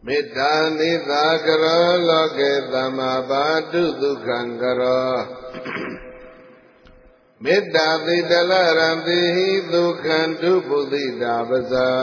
မေတ္တာနိသာကရောလောကေသမ္မာပါတုဒုက္ခံကရောမေတ္တာတိတလရံတိဟိဒုက္ခံတုပုသိတာပဇာ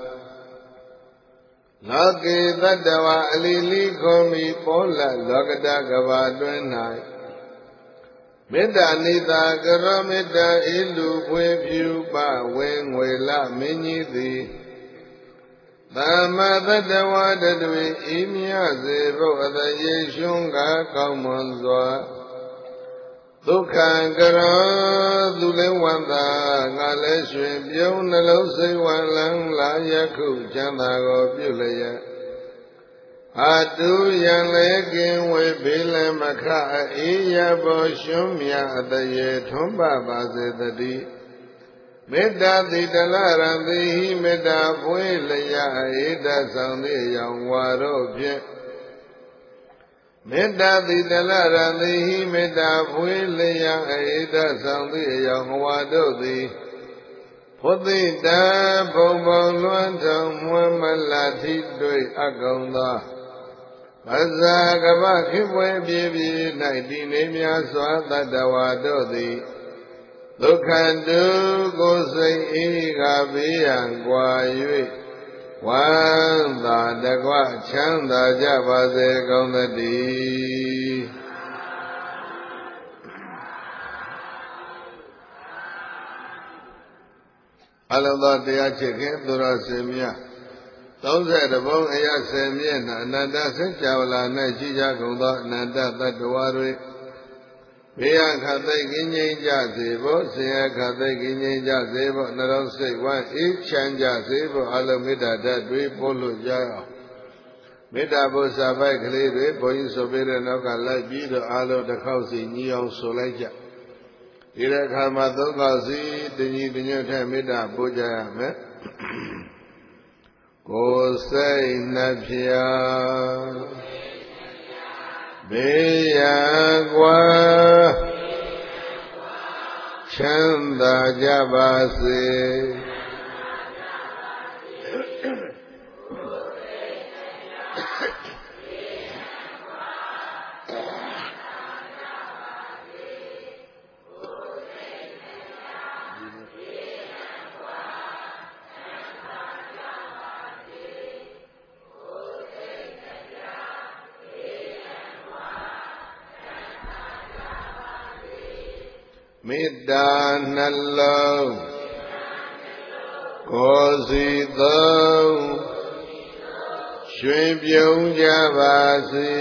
လောကေတတ္တဝအလီလိခောမိပောလလောကတကဘာတွင်၌မေတ္တာနိသာကရောမေတ္တာဤလူဖွေဖြူပဝေငွေလမင်းကြီးသည်သမ္မာတတ္တဝတတွေဤမြစေဖို့အတရေရှုံးကကောင်းမွန်စွာဒုက္ခံကရောသူလည်းဝန္တာငါလည်းရွှင်ပြုံးနှလုံးစိတ်ဝလန်းလာယခုချမ်းသာကိုပြုလျက်အတုယံလည်းကင်ဝေဘေးလည်းမခအေးရဘောရှုံးမြအတရေထွန်းပါစေတည်းမေတ္တာတိတလရံတိဟိမေတ္တာဖွေလျာဧတဆောင်သည့်ရောင်ဝါတို့ဖြင့်မေတ္တာတိတလရံတိဟိမေတ္တာဖွေလျာဧတဆောင်သည့်ရောင်ဝါတို့သည်ဖုသိတံဘုံဘုံလွမ်းထုံမွမ်းမလထိတွေ့အကုန်သောပဇာကပခိပွဲပြေပြေ၌တည်နေများစွာတတ္တဝါတို့သည်ဒုက္ခတုကိုယ်စိတ်ဤကဘေးရန်ကွာ၍ဝမ်းသာတကွချမ်းသာကြပါစေကုန်သတည်းအလုံးသောတရားချစ်ခင်သူတော်စင်များ30ဘုံအရာ10မျက်နှာအနန္တစัจ java လာ၌ရှိကြကုန်သောအနန္တသတ္တဝါတွေဘေးရခတ်သိကင်းငြိမ်းကြစေဖို့ဆင်းရဲခတ်သိကင်းငြိမ်းကြစေဖို့နှလုံးစိတ်ဝမ်းအေးချမ်းကြစေဖို့အလုံးမေတ္တာဓာတ်တွေပို့လို့ကြအောင်မေတ္တာဘုရားပိုက်ကလေးတွေဘုန်းကြီးဆိုပေးတဲ့နောက်ကလိုက်ပြီးတော့အလုံးတစ်ခေါက်စီညီအောင်ဆိုလိုက်ကြဒီတဲ့အခါမှာသုံးခေါက်စီတညီတညွတ်ထဲမေတ္တာပို့ကြရမယ်ကိုယ်စိတ်နှဖျားဘေးရန်ကွာချမ်းသာကြပါစေမေတ္တာနှလုံးကိုယ်စီသုံးရွှင်ပြုံးကြပါစေ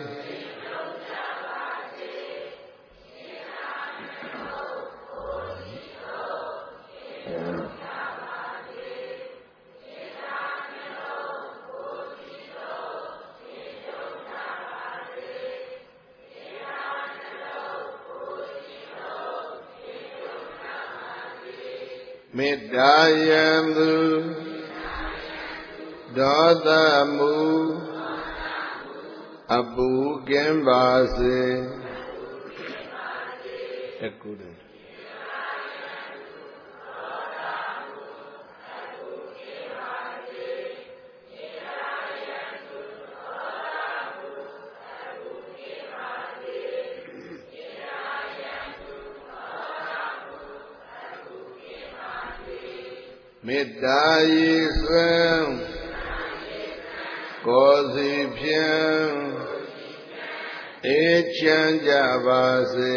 မေတ္တာယံသူဒေါသမူအပူကင်းပါစေတကူတယ်မေတ္တာရေစွမ်းကိုယ်စီဖြင့်အေးချမ်းကြပါစေ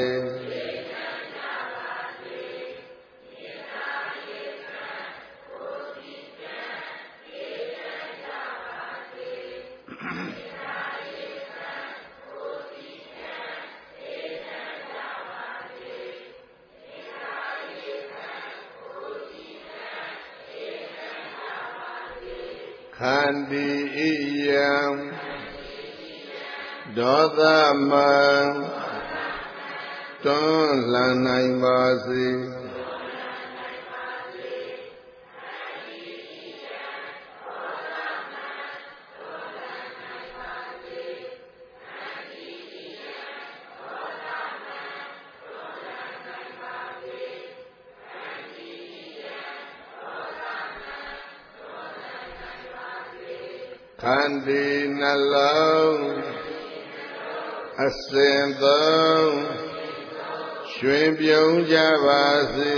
ခန္တီဣယံဒေါသမံတွန်းလှန်နိုင်ပါစေခန္တီနှလုံးအစဉ်သုံးရွှင်ပြုံးကြပါစေ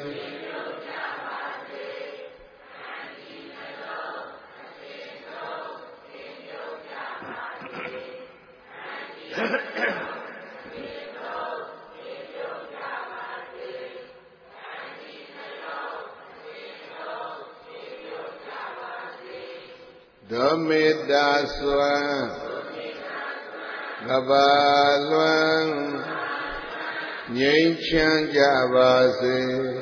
ဒုမေတ္တာစွမ်းကဘာလွမ်းငြိမ်းချမ်းကြပါစေ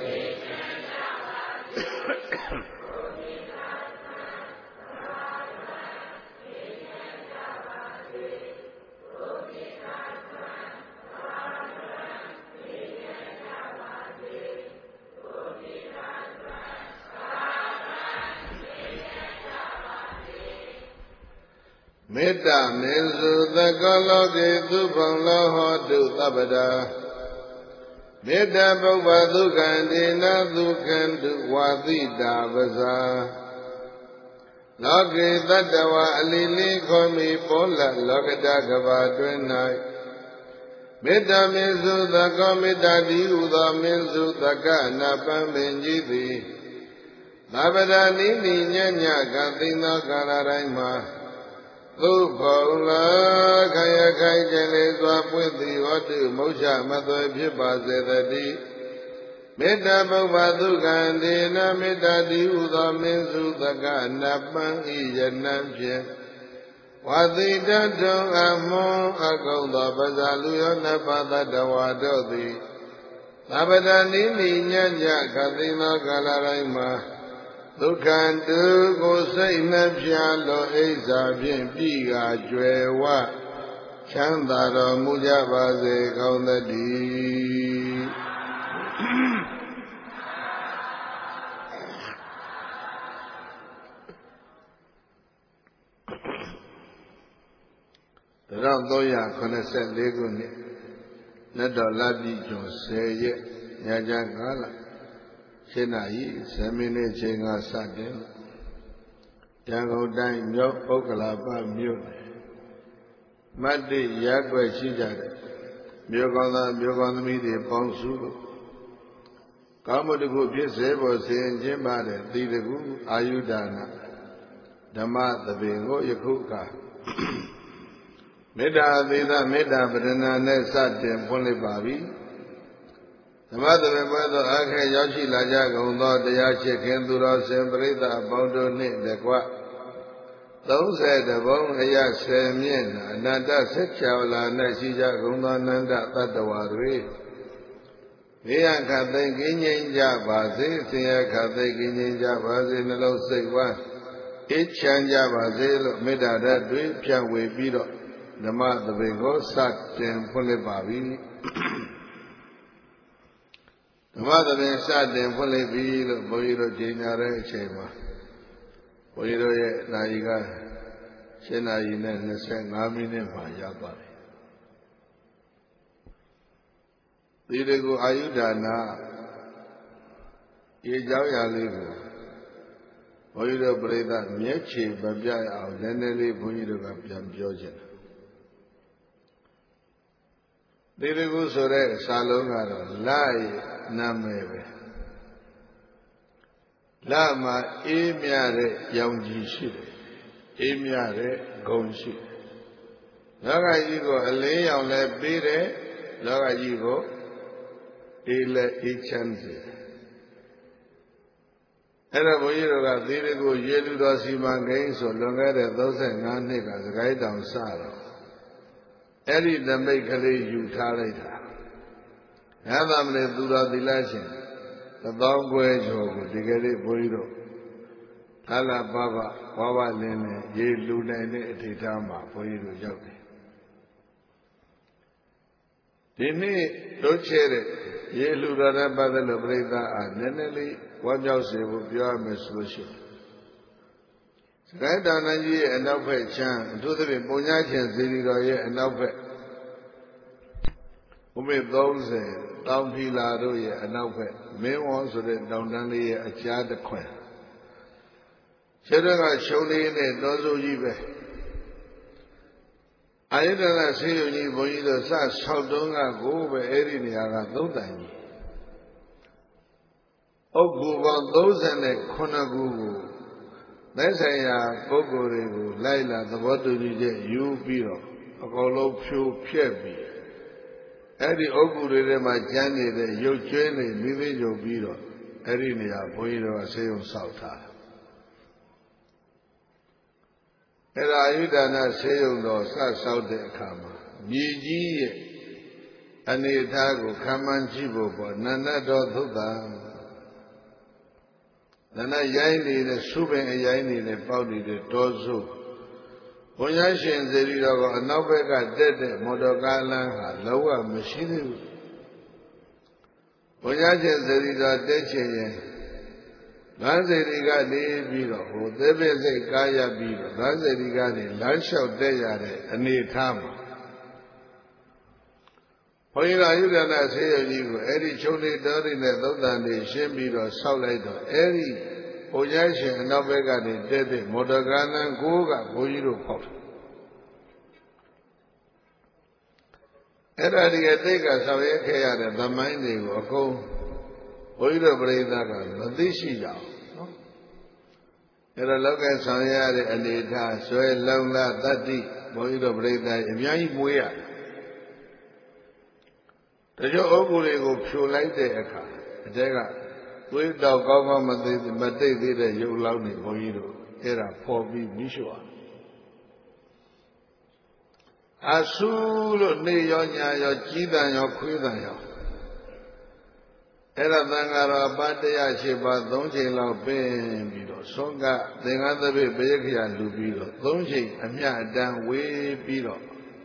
မေတ္တာမေစုသကောလောကေသူဘုံလောဟောတုသဗ္ဗတာမေတ္တာပုဗ္ဗဒုက္ခံဒေနဒုက္ခံတုဝါတိတာပဇာလောကေတတ္တဝအလီလိခောမိပေါ်လလောကတကဘာတွင်၌မေတ္တာမေစုသကောမေတ္တာတိဟုသောမေစုသကနာပံပင်ကြီးသည်သဗ္ဗတာနိနိညညကသိသောကာလတိုင်းမှာသုဘုံလာခယခိုင်ကျင်လေစွာပွင့်သည်ဟောတုမုတ်ချမသွေဖြစ်ပါစေတည်းမေတ္တာပုဗ္ဗဒုက္ခံဒေနမေတ္တာတိဟုသောမင်းစုသကနပံဤယနံဖြင့်ဝါတိတထုံအမွန်အကုံသောပဇာလူယောနပသတ္တဝါတို့သည်သဗ္ဗတနိနိညညခသိသောကာလတိုင်းမှာဒုက္ခတုကိုစိတ်နှပြလောဣဇာဖြင့်ပြီးကကျွယ်ဝချမ်းသာတော်မူကြပါစေကောင်းသတည်း1384ခုနှစ်နတ်တော်လပြည့်ကျော်10ရက်ညချမ်း9လ7 နာရီ10 မိနစ်ချိန်ကစတင်ရန်ကုန်တိုင်းမြောက်ဥက္ကလာပမြို့မတ်တိရပ်ွက်ရှိကြတဲ့မြို့ကောင်းသားမြို့ကောင်းသမီးတွေပေါင်းစုလို့ကောင်းမှုတစ်ခုဖြစ်စေဖို့ဆင်ကျင်းပါတဲ့သီတကူအာယုဒါနဓမ္မသဘင်ကိုယခုကမေတ္တာအသေးသာမေတ္တာပရဏာနဲ့စတင်ဖွင့်လိုက်ပါပြီဓမ္မသဘင်ပွဲသောအခက်ရောက်ရှိလာကြကုန်သောတရားချစ်ခင်သူတော်စင်ပရိသတ်အပေါင်းတို့နှင့်တကွ30ဘုံအရ10မြင့်အနန္တဆက်ချဝလာ၌ရှိကြကုန်သောအနန္တတတ္တဝါတွေဘေးရန်ခတ်သိမ်းကင်းငြိမ်းကြပါစေဆင်းရဲခတ်သိမ်းကင်းငြိမ်းကြပါစေနှလုံးစိတ်ဝမ်းအေးချမ်းကြပါစေလို့မေတ္တာဓာတ်တွေဖြန့်ဝေပြီးတော့ဓမ္မသဘင်ကိုစတင်ဖွင့်လိုက်ပါပြီဓမ္မသဘင်စတင်ဖွင့်လိုက်ပြီလို့ဘုန်းကြီးတို့ကြေညာတဲ့အချိန်မှာဘုန်းကြီးတို့ရဲ့နာယီက7 နာရီနဲ့25 မိနစ်မှာရောက်ပါပြီဒီတကူအာယုဒါနာဒီเจ้าရာလေးကိုဘုန်းကြီးတို့ပြိဿမျက်ခြေမပြရအောင်နည်းနည်းလေးဘုန်းကြီးတို့ကပြန်ပြောချင်တယ်ဒီတကူဆိုတဲ့စာလုံးကတော့လာရဲ့နာမည်ပဲလာမှာအေးမြတဲ့ရောင်ကြီးရှိတယ်အေးမြတဲ့ဂုံရှိတယ်လောကကြီးကိုအလင်းရောင်လည်းပေးတယ်လောကကြီးကိုအေးလည်းအေးချမ်းစေတယ်အဲ့တော့ဘုန်းကြီးတို့ကသီရကိုရေလူတော်စီမံကိန်းဆိုလွန်ခဲ့တဲ့35နှစ်ကစကိုင်းတောင်စတော့အဲ့ဒီသမိတ်ကလေးယူထားလိုက်တာရသမလေးသူတော်သီလရှင်1000ကျွဲကျော်ကိုဒီကလေးဘုန်းကြီးတို့ခလာပပဝါဝလင်းနဲ့ရေလူနိုင်တဲ့အထိထားမှာဘုန်းကြီးတို့ရောက်တယ်ဒီနေ့တို့ချဲတဲ့ရေလူတော်တဲ့ပတ်သက်လို့ပြိဿအားနည်းနည်းလေးဝမ်းမြောက်စေဖို့ပြောရမယ်ဆိုလို့ရှိရင်စကိုင်းတောင်ကြီးရဲ့အနောက်ဘက်ချမ်းအထူးသဖြင့်ပုံညာချင်းဇီရီတော်ရဲ့အနောက်ဘက်ဥမေ30တောင်ဖီလာတို့ရဲ့အနောက်ဘက်မင်းဝေါဆိုတဲ့တောင်တန်းလေးရဲ့အကြားတစ်ခွင်ခြေတော့ကရှုံးလေးနဲ့တော်စုကြီးပဲအာယတနာဆေးရုံကြီးဘုန်းကြီးတို့စဆောက်တုံးကကိုပဲအဲ့ဒီနေရာကသုံးတန်ကြီးအုတ်ကူပေါင်း39ခုကိုသက်ဆိုင်ရာပုဂ္ဂိုလ်တွေကိုလိုက်လာသဘောတူညီချက်ယူပြီးတော့အကုန်လုံးဖြိုဖျက်ပြီးအဲ့ဒီအုတ်ကူတွေထဲမှာကျန်နေတဲ့ရုပ်ကျွေးတွေမိမိညုပ်ပြီးတော့အဲ့ဒီနေရာဘုန်းကြီးတို့ကဆေးရုံဆောက်ထားတယ်အဲ့ဒါအယုဒနာဆေးရုံတော်စဆောက်တဲ့အခါမှာမြေကြီးရဲ့အနေအထားကိုခံမှန်းကြည့်ဖို့ပေါ့နန္ဒတော်သုတ်တံနန္ဒရိုင်းနေတဲ့စုပင်အရိုင်းနေတဲ့ပေါက်နေတဲ့တောစုဘုရားရှင်စေတီတော်ကအနောက်ဘက်ကတက်တဲ့မော်တော်ကားလမ်းဟာလုံးဝမရှိသေးဘူးဘုရားရှင်စေတီတော်တက်ချင်ရင်လမ်းစေတီကနေပြီးတော့ဟိုသေပစိတ်ကားရပြီးတော့လမ်းစေတီကနေလမ်းလျှောက်တက်ရတဲ့အနေထားမှာဘုရားယုဒနာဆေးရုံကြီးကိုအဲ့ဒီချုပ်နေတော်တွေနဲ့သုတ်တန်တွေရှင်းပြီးတော့ဆောက်လိုက်တော့အဲ့ဒီဘုရားရှင်အနောက်ဘက်ကနေတက်တဲ့မော်တော်ကားလမ်းကိုကဘုန်းကြီးတို့ဖောက်တယ်အဲ့ဒါဒီအတိတ်ကဆောင်ရွက်ခဲ့ရတဲ့သမိုင်းတွေကိုအကုန်ဘုန်းကြီးတို့ပြိဿကမသိရှိကြအောင်နော်အဲ့တော့လောကဆောင်ရွက်ရတဲ့အနေထားဆွဲလုံလတတ္တိဘုန်းကြီးတို့ပြိဿအများကြီးမွေးရတယ်တချို့အုပ်ကူတွေကိုဖြိုလိုက်တဲ့အခါအတဲကသွေးတောက်ကောင်းကောင်းမသိမတိတ်သေးတဲ့ရုပ်လောင်းတွေဘုန်းကြီးတို့အဲ့ဒါဖော်ပြီးမိရှုအောင်အဆူလို့နေရောညာရောကြီးတန်ရောခွေးတန်ရောအဲ့ဒါသံဃာတော်ပါတရားရှိပါ3ချိန်လောက်ပင်ပြီးတော့ဆုံးကသင်္ကန်းသပိတ်ပရိက္ခရာလူပြီးတော့3ချိန်အမြအတန်းဝေးပြီးတော့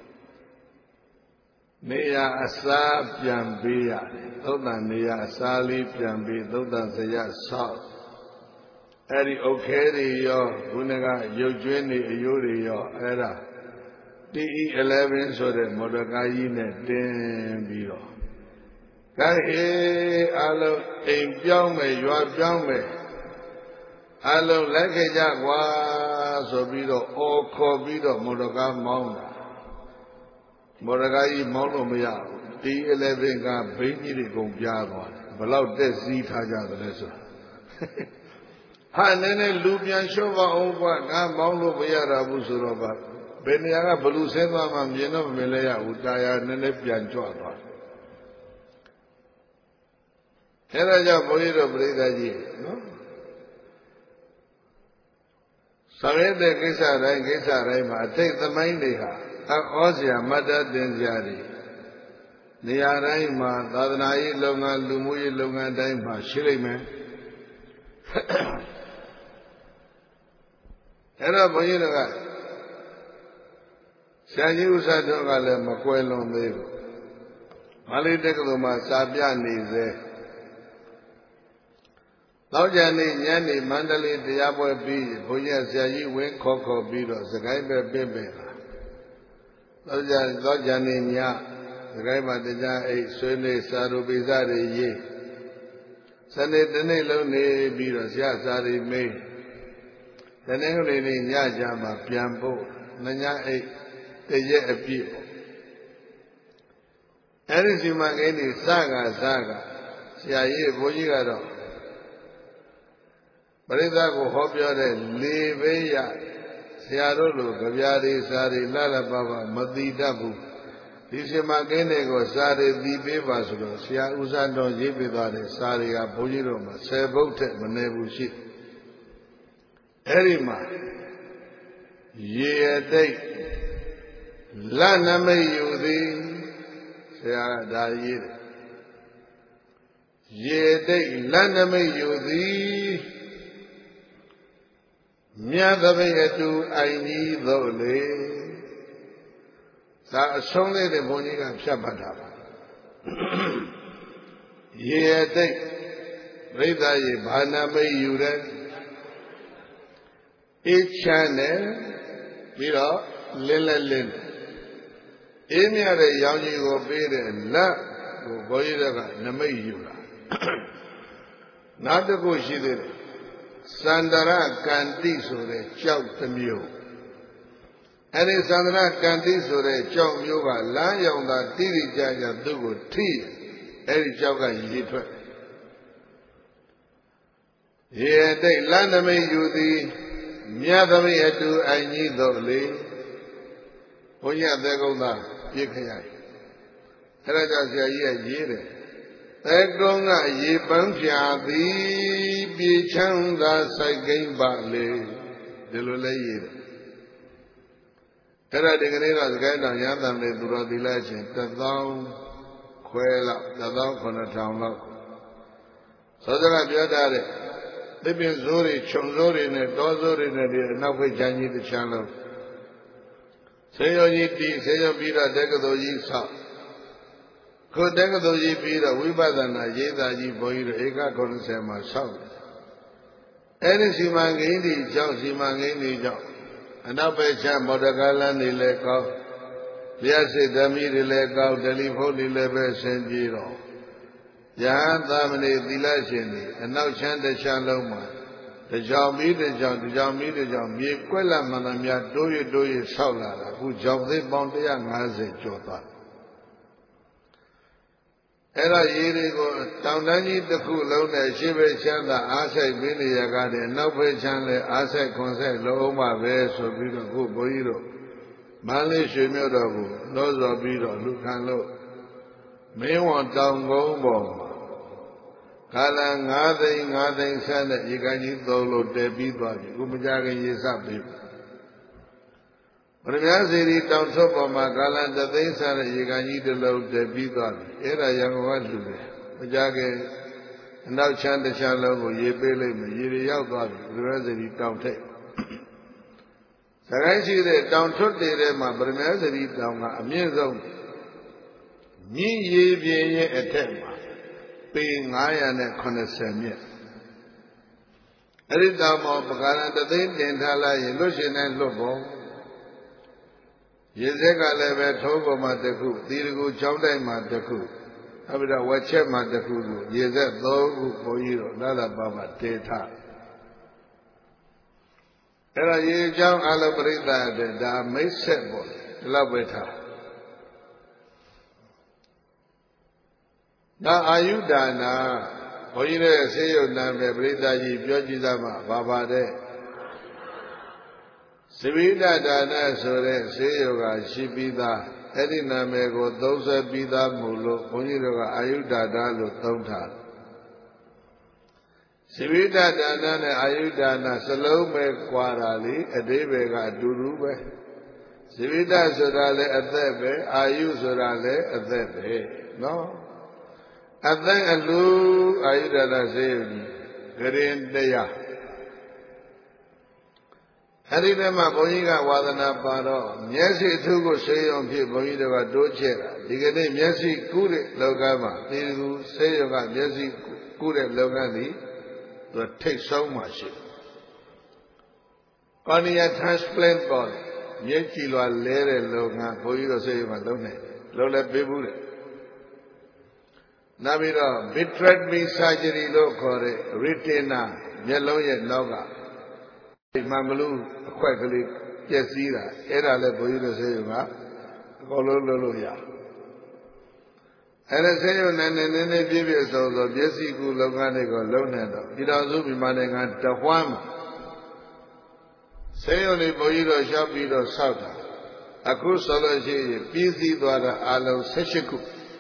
နေရအစားပြန်ပေးရတယ်သုတ်တန်နေရအစားလေးပြန်ပေးသုတ်တန်စရဆောက်အဲ့ဒီအုတ်ခဲတွေရောခုနကရုပ်ကျွင်းတွေအယိုးတွေရောအဲ့ဒါ TE11 ဆိုတဲ့မော်တော်ကားကြီးနဲ့တင်ပြီးတော့ကဲအလုံးအိမ်ပြောင်းမယ်ရွာပြောင်းမယ်အလုံးလိုက်ခဲ့ကြကွာဆိုပြီးတော့အော်ခေါ်ပြီးတော့မော်တော်ကားမောင်းတာမော်တော်ကားကြီးမောင်းလို့မရဘူး TE11 ကဘိန်းကြီးတွေကုန်ပြားသွားတယ်ဘလောက်တက်စီးထားကြသလဲဆိုတာဟာနည်းနည်းလူပြန်လျှော့ပါအောင်ကွာငါမောင်းလို့မရတာဘူးဆိုတော့ပါဘယ်နေရာကဘလူဆင်းသွားမှမြင်တော့မလဲရဘူးတာယာနည်းနည်းပြန်ကြွသွားအဲ့ဒါကြောင့်ဘုန်းကြီးတို့ပြိဿကြီးနော်ဆောင်ရွက်တဲ့ကိစ္စတိုင်းမှာအတိတ်သမိုင်းတွေဟာဩစရာမတ္တတင်စရာတွေနေရာတိုင်းမှာသာသနာရေးလုပ်ငန်းလူမှုရေးလုပ်ငန်းတိုင်းမှာရှိလိမ့်မယ်အဲ့တော့ဘုန်းကြီးတို့ကဆရာကြီးဥစ္စာတော်ကလည်းမကွယ်လွန်သေးဘူးမန္တလေးတက္ကသိုလ်မှာစာပြနေစေသောကြာနေ့ညနေမန္တလေးတရားပွဲပြီးဘုန်းကြီးဆရာကြီးဝင်းခေါ်ပြီးတော့စကိုင်းပဲပြင့်လာသောကြာနေ့ညစကိုင်းမှာတရားအိတ်ဆွေးနွေးစာရူပိစတွေရေးစနေတနေ့လုံးနေပြီးတော့ဆရာစာရီမေးတနေ့ကလေးနေ့ညကြမှာပြန်ဖို့မညအိတ်တရက်အပြည့်ပေါ့အဲ့ဒီစီမံကိန်းတွေစကဆရာကြီးဘုန်းကြီးကတော့ပရိသတ်ကိုဟောပြောတဲ့လေဘေးရဆရာတို့လိုကြပြားတွေစာတွေလှလှပပမသိတတ်ဘူးဒီစီမံကိန်းတွေကိုစာတွေသိပေးပါဆိုတော့ဆရာဦးဇင်းတော်ရေးပေးသွားတဲ့စာတွေကဘုန်းကြီးတို့မှာ10ဘုတ်ထက်မနည်းဘူးရှိအဲ့ဒီမှာရေအတိတ်လက်နမိတ်ယူသည်ဆရာကဒါရေးတယ်ရေအတိတ်လက်နမိတ်ယူသည်မြတ်သပိတ်အတူအိုင်ကြီးသို့လေဒါအဆုံးလေးတဲ့ဘုန်းကြီးကဖြတ်ပတ်တာပါရေအတိတ်ပြိဿရေဘာနာမိတ်ယူတယ်အေးချမ်းတယ်ပြီးတော့လင်းလင်းအေးမြတဲ့ရောင်ကြီးကိုပေးတဲ့လက်ကိုဘုန်းကြီးကနမိတ်ယူတာနောက်တစ်ခုရှိသေးတယ် Sandara Kanti Sure Chow Tamio. Any Sandara Kanti Sure Chow Muga, Layonda, Tiri Jaja, Dugu, Tea, Eri Chowga Yitwa. Here they land me you the Miadami Edu, I need the lay. Oh, yeah, there go that. Yikaya. Raja Yere. Egonga Yibankia, the Bichanga Sagan Bale, the Lulay. Terra de Grenada, Gana Yadam, the Duradi legend, the down, Quella, the down from the town. So there are the other. They be Zuri, Chonzori, and Dozori, and Navi Jani the channel. Say your Yiti, say your Bida, Decado Yisa. Could Decado Yipida, Wibadana, Yeda Yiboid, Ega Consema South. Any Simangini, Joe Simangini, Joe. And up a champ, Modagalan, the lake of Yasi, Dami, the lake of Delipoli, Lebe, Saint Giro. Jahan Damani, Dilashini, and now Chanda Shaloma. The Jambi, the Jambi, Quella Manamia, do you Solara, who jumped the bounty and has a Jota. Era Yerigo, Townani, the Kulona, Shiva Chanda, Asa Bini Yagadi, no pay Chandler, Asa Conse, Loma, Veso, Bino, Boiro, Mali Shimiodabu, Nozo Bido, Lucano. May want down go. Kala ngade sana yigani dolo debi dwabi kumajaga yesabi. Parmyasiri town sopama kala dathin sana yigani dolo debi dwabi. Era yangawa lule. Majaga andaw chanda chalo ko yepe lai me yiri yauk dwabi. Parmyasiri town thai. Sagai shi de town thut de de ma Parmyasiri town ka amyin song. Nyi ye pyin ye athek ma. Paying 970 years. Every time of Pagana, the thing in Tala, Lucian and Lobo. Yezeka level Togo Mataku, Dirigu Chowday Mataku, Abida Wache Mataku, Yezek Dogu Boiro, Nala Baba Teta. Era Yejam Alabrita, the Mesebo, Labeta. Now Ayudana, Oire Sayo Name, Brita Yojidama, Baba de Sivida Dana Sore, Sayoga, Shibida, Edina Mego, Dosa Bida Mulo, Oira Ayudana, Tonta. Sivida Dana, Ayudana, Salome Quarali, Edebega, Durube. Sivida Sorale, Adebe, Ayu Sorale, Adebe. No? And then a loo, Ayudana Sayo, Green Deya. Harinama Boyiga Wadana Paro, Yesi Tugo Sayon people, Boyiga Dochera, Digade Yesi Kure Logama, Tigu Sayoga, Yesi Kure Logani, to take so much. Only a transplant body, Yekilo Lere Logan, Boyiga Sayon, Lola Bibure. Navira, vitrectomy surgery locore, retina, yellow yet loga. Mamalu, quackly, Yesira, Era Lepoida Seva, Gololoya. And I say, and then the previous of the Jessica Loganico Lonado, it also be manning at Tahuama. Say only Boido Shapido Sauta, a cruise sology, PC Dwada Alo Seshiku.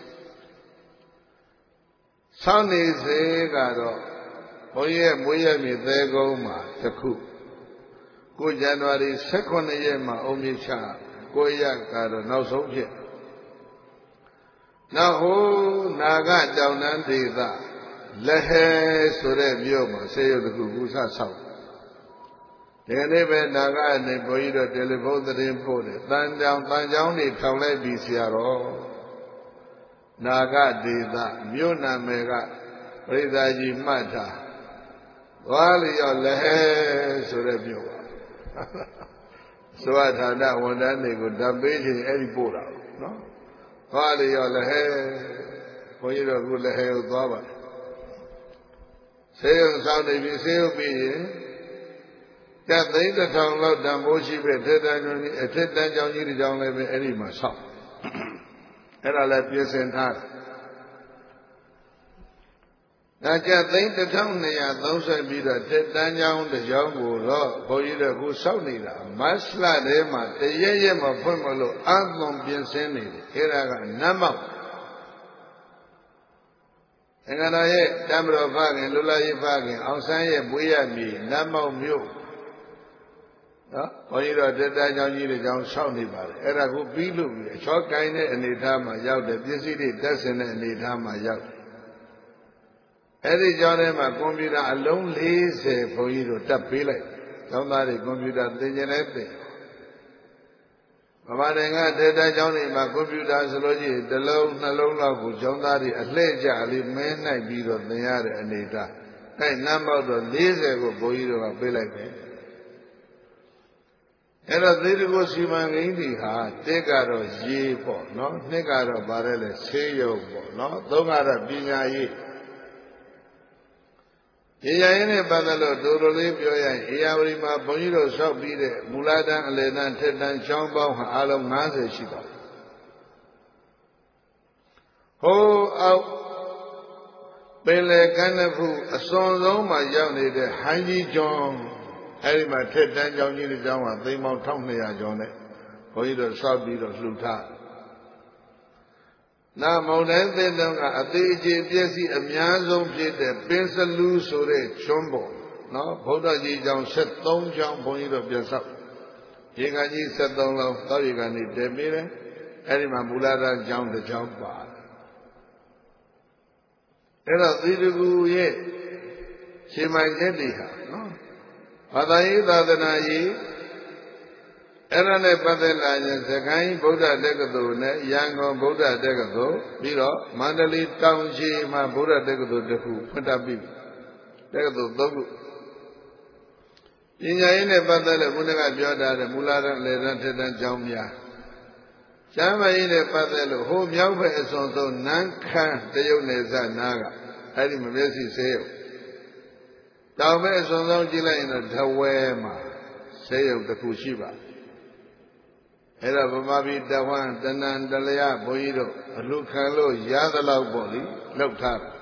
Sound is a gado. Oye, Moya me there go ma, the cook. Go January 2nd yema, Omicha, Goya gado, now so yet. Now, oh, Naga down and that. Lehe Sore Bioma, say the Gugusa South. They never Naga and the Boido telephone the imported. Then down, the Tawle BCRO. Naga Dida, Muna Mega, Ridaji Mata, while your lehe Surebio. So I had that one that they could damage in any boat out, no? While your lehe, when you don't go lehe of Baba. ဆေးရုံဆောင်နေပြီဆေးရုံပြီးရင်ကျပ်သိန်းတစ်ထောင်လောက်တန်ဖိုးရှိပဲထက်တန်းကြောင့်အထက်တန်းကြောင့်ကြီးတောင်လည်းပဲအဲ့ဒီမှာဆောက်အဲ့ဒါလည်းပြင်ဆင်ထားတယ်ဒါကျပ်သိန်း1230ပြီးတော့ထက်တန်းကြောင့်တစ်ကြောင်းကိုတော့ဘုန်းကြီးတို့ခုဆောက်နေတာမတ်လထဲမှာတရက်ရက်မဖွင့်မလို့အသွန်ပြင်ဆင်နေတယ်အဲ့ဒါကနတ်မောက်အင်္ဂလာရဲ့တမတော်ဖခင်လူလာရေးဖခင်အောင်ဆန်းရဲ့မွေးရမည်နတ်မောက်မြို့နော်ဘုန်းကြီးတို့တက်တန်းကြောင့်ကြီးတွေကြောင့်ဆောက်နေပါတယ်အဲ့ဒါကိုပြီးလို့အချောကိုင်းတဲ့အနေထားမှာရောက်တယ်ပစ္စည်းတွေတက်ဆင်တဲ့အနေထားမှာရောက်တယ်အဲ့ဒီကြောင့်ထဲမှာကွန်ပျူတာအလုံး40ဘုန်းကြီးတို့တက်ပေးလိုက်ကျောင်းသားတွေကွန်ပျူတာသင်ကျင်တဲ့သင်ဗမာနိုင်ငံဒေတာကျောင်းတွေမှာကွန်ပျူတာဆိုလို့ရှိရင်တစ်လုံးနှလုံးလောက်ကိုကျောင်းသားတွေအလှည့်ကျလေးမင်းနိုင်ပြီးတော့သင်ရတဲ့အနေထားအဲ့နမ်းပေါက်တော့40ကိုဘုန်းကြီးတို့ကပေးလိုက်တယ်အဲ့တော့သေတကိုစီမံကိန်းတွေဟာတစ်ကတော့ရေပေါ့နော်နှစ်ကတော့ဗါရဲလဲဆေးရုံပေါ့နော်သုံးကတော့ပညာရေးပညာရေးနဲ့ပတ်သက်လို့တို့လိုလေးပြောရရင်အေယာဝတီမှာဘုန်းကြီးတို့ဆောက်ပြီးတဲ့မူလတန်းအလယ်တန်းထက်တန်းကျောင်းပေါင်းဟာအလုံး90ရှိပါတယ်ဟိုအောက်ပင်လယ်ကမ်းနဖူးအစွန်ဆုံးမှာရောက်နေတဲ့ဟိုင်းကြီးကျောင်းအဲဒီမှာထက်တန်းကျောင်းကြီးတစ်ကျောင်းဟာသိန်းပေါင်း1200ကျော်နဲ့ဘုန်းကြီးတို့ဆောက်ပြီးတော့လှူထားနာမုံတိုင်းသင်တုံးကအသေးအကျေပြည့်စည်အများဆုံးဖြစ်တဲ့ပင်စလူဆိုတဲ့ကျွန်းပေါ်နော်ဗုဒ္ဓကြီးကျောင်း73ကျောင်းဘုန်းကြီးတို့ပြန်ဆောက်ရေကန်ကြီး73လုံးသောရေကန်ကြီးတည်ပြီးတယ်အဲဒီမှာမူလတန်းကျောင်းတစ်ကျောင်းပါအဲ့တော့သီတကူရဲ့ရှင်မိုင်ချက်တွေဟာနော်ဘာသာရေးသာသနာရေးအဲ့ဒါနဲ့ပတ်သက်လာရင်စကိုင်းဗုဒ္ဓတက္ကသိုလ်နဲ့ရန်ကုန်ဗုဒ္ဓတက္ကသိုလ်ပြီးတော့မန္တလေးတောင်ကြီးမှာဗုဒ္ဓတက္ကသိုလ်တစ်ခုဖွင့်ထားပြီတက္ကသိုလ်3ခုပညာရေးနဲ့ပတ်သက်လို့ဘုရားကပြောထားတဲ့မူလတန်းအလယ်တန်းထက်တန်းကျောင်းများကျမ်းမာရေးနဲ့ပတ်သက်လို့ဟိုမြောက်ဘက်အစွန်ဆုံးနန်းခမ်းတရုတ်နယ်စပ်နားကအဲ့ဒီမမျက်စိဆေးရုံတောင်ဘက်အစွန်ဆုံးကြည့်လိုက်ရင်တော့ဓဝဲမှာဆေးရုံတစ်ခုရှိပါအဲ့တော့ဗမာပြည်တဝမ်းတဏ္ဍတလျဘုန်းကြီးတို့အလှခံလို့ရသလောက်ပေါ့လေလောက်ထားတယ်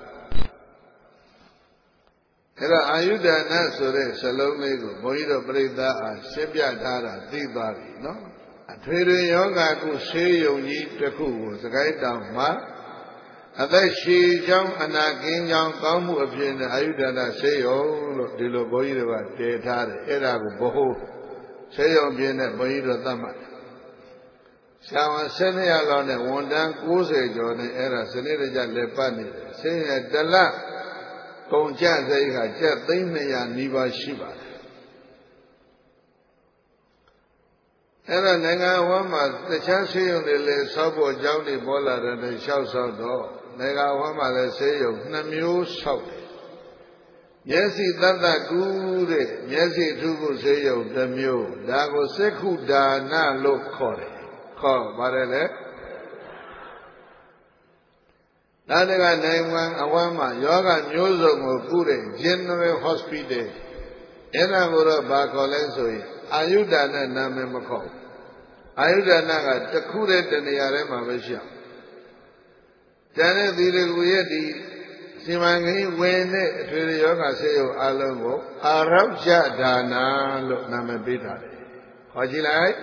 အဲ့တော့အာယုဒနာဆိုတဲ့စလုံးလေးကိုဘုန်းကြီးတို့ပြိဿအားရှင်းပြထားတာသိသွားပြီနော်အထွေထွေယောဂကုဆေးရုံကြီးတစ်ခုကိုစကိုင်းတောင်မှာအသက်ရှည်ကြောင်းအနာကင်းကြောင်းကောင်းမှုအဖြစ်နဲ့အာယုဒနာဆေးရုံလို့ဒီလိုဘုန်းကြီးတို့ကတည်ထားတယ်အဲ့ဒါကိုဘဟုဆေးရုံပြင်းတဲ့ဘုန်းကြီးတို့သတ်မှတ်ဆရာဝန်1200လောက်နဲ့ဝန်တန်း90ကျော်နဲ့အဲ့ဒါစနစ်တကျလက်ပတ်နေတယ်ဆင်းရဲတလကုန်ကျစိတ်ကကျပ်သိန်း200နီးပါးရှိပါတယ်အဲ့တော့နိုင်ငံဝမ်းမှာတခြားဆေးရုံတွေလည်းဆောက်ဖို့အကြောင်းတွေပေါ်လာတဲ့ရှောက်ဆောက်တော့နိုင်ငံဝမ်းမှာလည်းဆေးရုံ2မျိုးဆောက်တယ်မျက်စိတတ်ကူတဲ့မျက်စိထူးဖို့ဆေးရုံ1မျိုးဒါကိုစက္ခုဒါနလို့ခေါ်တယ်ခေါ်ပါတယ်လေဒါတကနိုင်ငံအဝမ်းမှာယောဂမျိုးစုံကိုကုတဲ့ General Hospital အဲ့ဒါကိုတော့ဘာခေါ်လဲဆိုရင်အာယုဒနာနာမည်မခေါ်ဘူးအာယုဒနာကတစ်ခုတည်းတနေရာထဲမှာပဲရှိအောင်ကျန်တဲ့သီလကူရဲ့ဒီစီမံကိန်းဝင်တဲ့အထွေထွေယောဂဆေးရုံအလုံးကိုအာရောဇဒါနာလို့နာမည်ပေးထားတယ်ဟောကြည့်လိုက်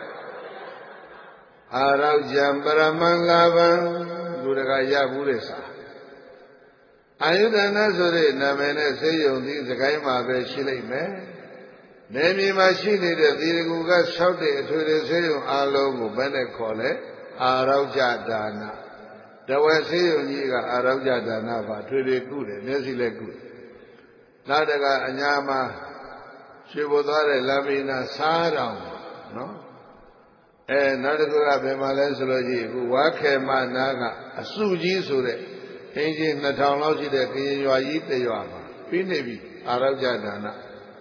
အာရောဇံပရမံလာဗံလူတကာရဘူးတဲ့စာအာယုဒနာဆိုတဲ့နာမည်နဲ့ဆေးရုံဒီစကိုင်းမှာပဲရှိလိမ့်မယ်နေမြေမှာရှိနေတဲ့သီလကူကဆောက်တဲ့အထွေထွေဆေးရုံအလုံးကိုဘယ်နဲ့ခေါ်လဲအာရောဇဒါနာတဝက်ဆေးရုံကြီးကအာရောဇဒါနာပါထွေထွေကုတယ်မျက်စိလည်းကုတယ်နောက်တကအညာမှာရွှေဘိုသွားတဲ့လမ်းမီနာစားတော်နော်နောက်တစ်ခုကဘယ်မှာလဲဆိုလို့ရှိရင်အခုဝါခေမနာကအစုကြီးဆိုတဲ့အင်းကြီး2000လောက်ရှိတဲ့ကရင်ရွာကြီးတရွာမှာပြီးနေပြီအာရောဇဒါနာ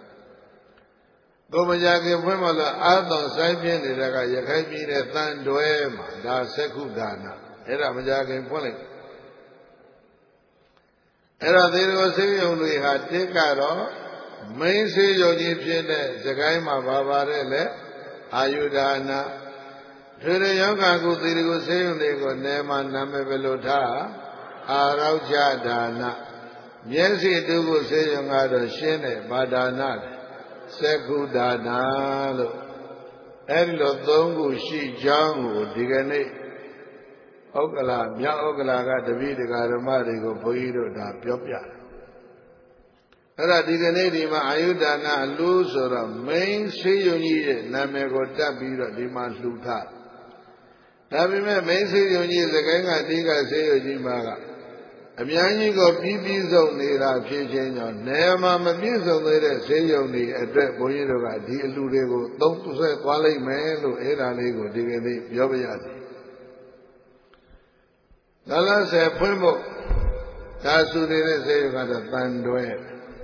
ကိုမကြခင်ဖွင့်မလို့အာသွန်ဆိုင်ပြင်းနေတဲ့ကရခိုင်ပြည်နယ်တန်တွဲမှာဒါစက္ခုဒါနာအဲ့ဒါမကြခင်ဖွင့်လိုက်အဲ့တော့ဒီလိုဆေးရုံတွေဟာတစ်ကတော့မိန်းဆေးရုံကြီးဖြစ်တဲ့စကိုင်းမှာပါပါတယ်လေအာယုဒါနာထေရယောဂကုသီကိုဆေးရုံတွေကိုနေမှာနာမည်ဘယ်လိုထားအာရောကြဒါနမျက်စိတုကိုဆေးရုံကတော့ရှင်းတဲ့ဘာဒါနစက္ခုဒါနာလို့အဲ့ဒီလိုသုံးခုရှိကြောင်းကိုဒီကနေ့ဥက္ကလာမြောက်ဥက္ကလာကတပည့်တရားဓမ္မတွေကိုဘုန်းကြီးတို့ဒါပြောပြတယ်အဲ့ဒါဒီကနေ့ဒီမှာအာယုဒါနအလူဆိုတော့မိန်းဆေးရုံကြီးရဲ့နာမည်ကိုတက်ပြီးတော့ဒီမှာလှူထားဒါပေမဲ့မိန်းဆေးရုံကြီးစကိုင်းကတိကဆေးရုံကြီးမှာကအများကြီးကိုပြီးဆုံးနေတာဖြစ်ခြင်းကြောင့်နေမှာမပြည့်စုံသေးတဲ့ဆေးရုံတွေအတွက်ဘုန်းကြီးတို့ကဒီအလူတွေကိုသုံးဆွဲသွားလိုက်မယ်လို့အဲ့ဒါလေးကိုဒီကနေ့ပြောပြရတယ်ဒါလားဆယ်ဖွင့်ဖို့ဒါစုနေတဲ့ဆေးရုံကတော့တန်တွဲ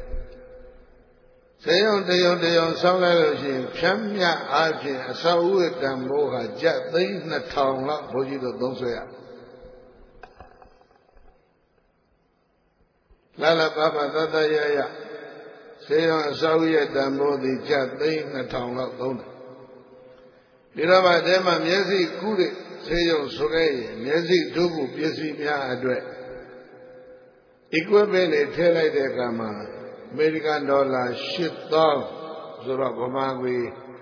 ဆေးရုံတရုံဆောင်းလိုက်လို့ရှိရင်ဖြမ်းမြအားဖြင့်အဆောက်အဦတန်ဖိုးဟာကျပ်သိန်း2000လောက်ဘုန်းကြီးတို့သုံးဆွဲရလာလာပါပါတတရရဆေးရုံအဆောက်အဦရဲ့တန်ဖိုးသည်ကျပ်သိန်း2000လောက်သုံးတယ်ဒီတော့မှအဲမှာမျက်စိကုတဲ့ဆေးရုံဆိုခဲ့ရင်မျက်စိဒုက္ခပစ္စည်းများအတွက် equipment တွေထည့်လိုက်တဲ့အခါမှာအမေရိကန်ဒေါ်လာ8000ဆိုတော့ဗမာငွေ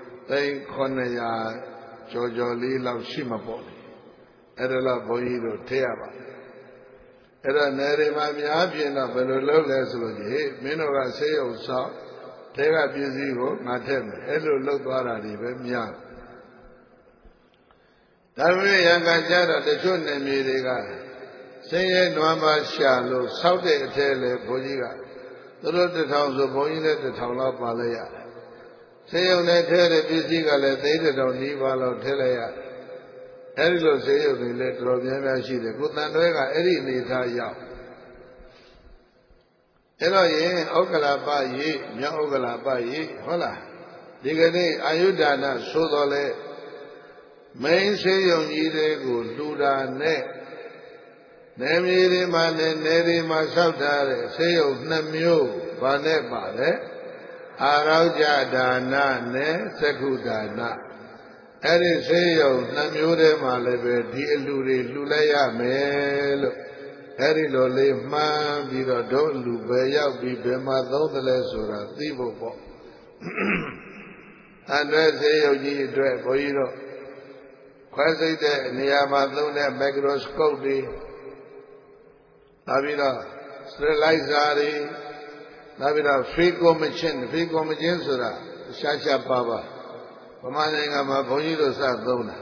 900ကျော်လေးလောက်ရှိမှာပေါ့အဲ့ဒါတော့ဘုန်းကြီးတို့ထည့်ရပါတယ်အဲ့တော့နေရာမှာများပြင်းတော့ဘယ်လိုလုပ်လဲဆိုလို့ကြီးမင်းတို့ကဆေးရုံဆောက်ထဲကပစ္စည်းကိုငါထည့်မယ်အဲ့လိုလုပ်သွားတာတွေပဲများဒါပေမဲ့ရံကကြတော့တချို့နေမြေတွေကဆင်းရဲနွမ်းပါရှာလို့ဆောက်တဲ့အထဲလေဘုန်းကြီးကသူတို့1000ဆိုဘုန်းကြီးလည်း1000လောက်ပါလိုက်ရတယ်ဆေးရုံနဲ့ထဲတဲ့ပစ္စည်းကလည်းသိန်း1000နီးပါးလောက်ထည့်လိုက်ရတယ်အဲဒီလိုဆေးရုံတွေလည်းတော်များများရှိတယ်ကိုတန်တွဲကအဲ့ဒီအနေထားရောက်အဲ့တော့ရင်ဥက္ကလာပရေမြောက်ဥက္ကလာပရေဟုတ်လားဒီကနေ့အာယုဒါနဆိုတော်လဲမိန်းဆေးရုံကြီးတွေကိုလူတာနဲ့နေမြေတွေမှာနဲ့နေတွေမှာဆောက်ထားတဲ့ဆေးရုံ2မျိုးဗာနဲ့ပါတယ်အာရောကြဒါနနဲ့သက္ခုဒါနအဲ့ဒီဆေးရုံ2မျိုးထဲမှာလည်းပဲဒီအလူတွေလှူလိုက်ရမယ်လို့အဲ့ဒီလိုလေးမှန်းပြီးတော့တို့လူပဲရောက်ပြီးဘယ်မှာသုံးတယ်လဲဆိုတာသိဖို့ပေါ့အဲ့ဒီဆေးရုံကြီးအတွက်ဘုန်းကြီးတို့ခွဲစိတ်တဲ့နေရာမှာသုံးတဲ့ microscope တွေနောက်ပြီးတော့ sterilizer တွေနောက်ပြီးတော့ phaco machine ဆိုတာရှားပါပါဗမာနိုင်ငံမှာဘုန်းကြီးတို့စသုံးတာ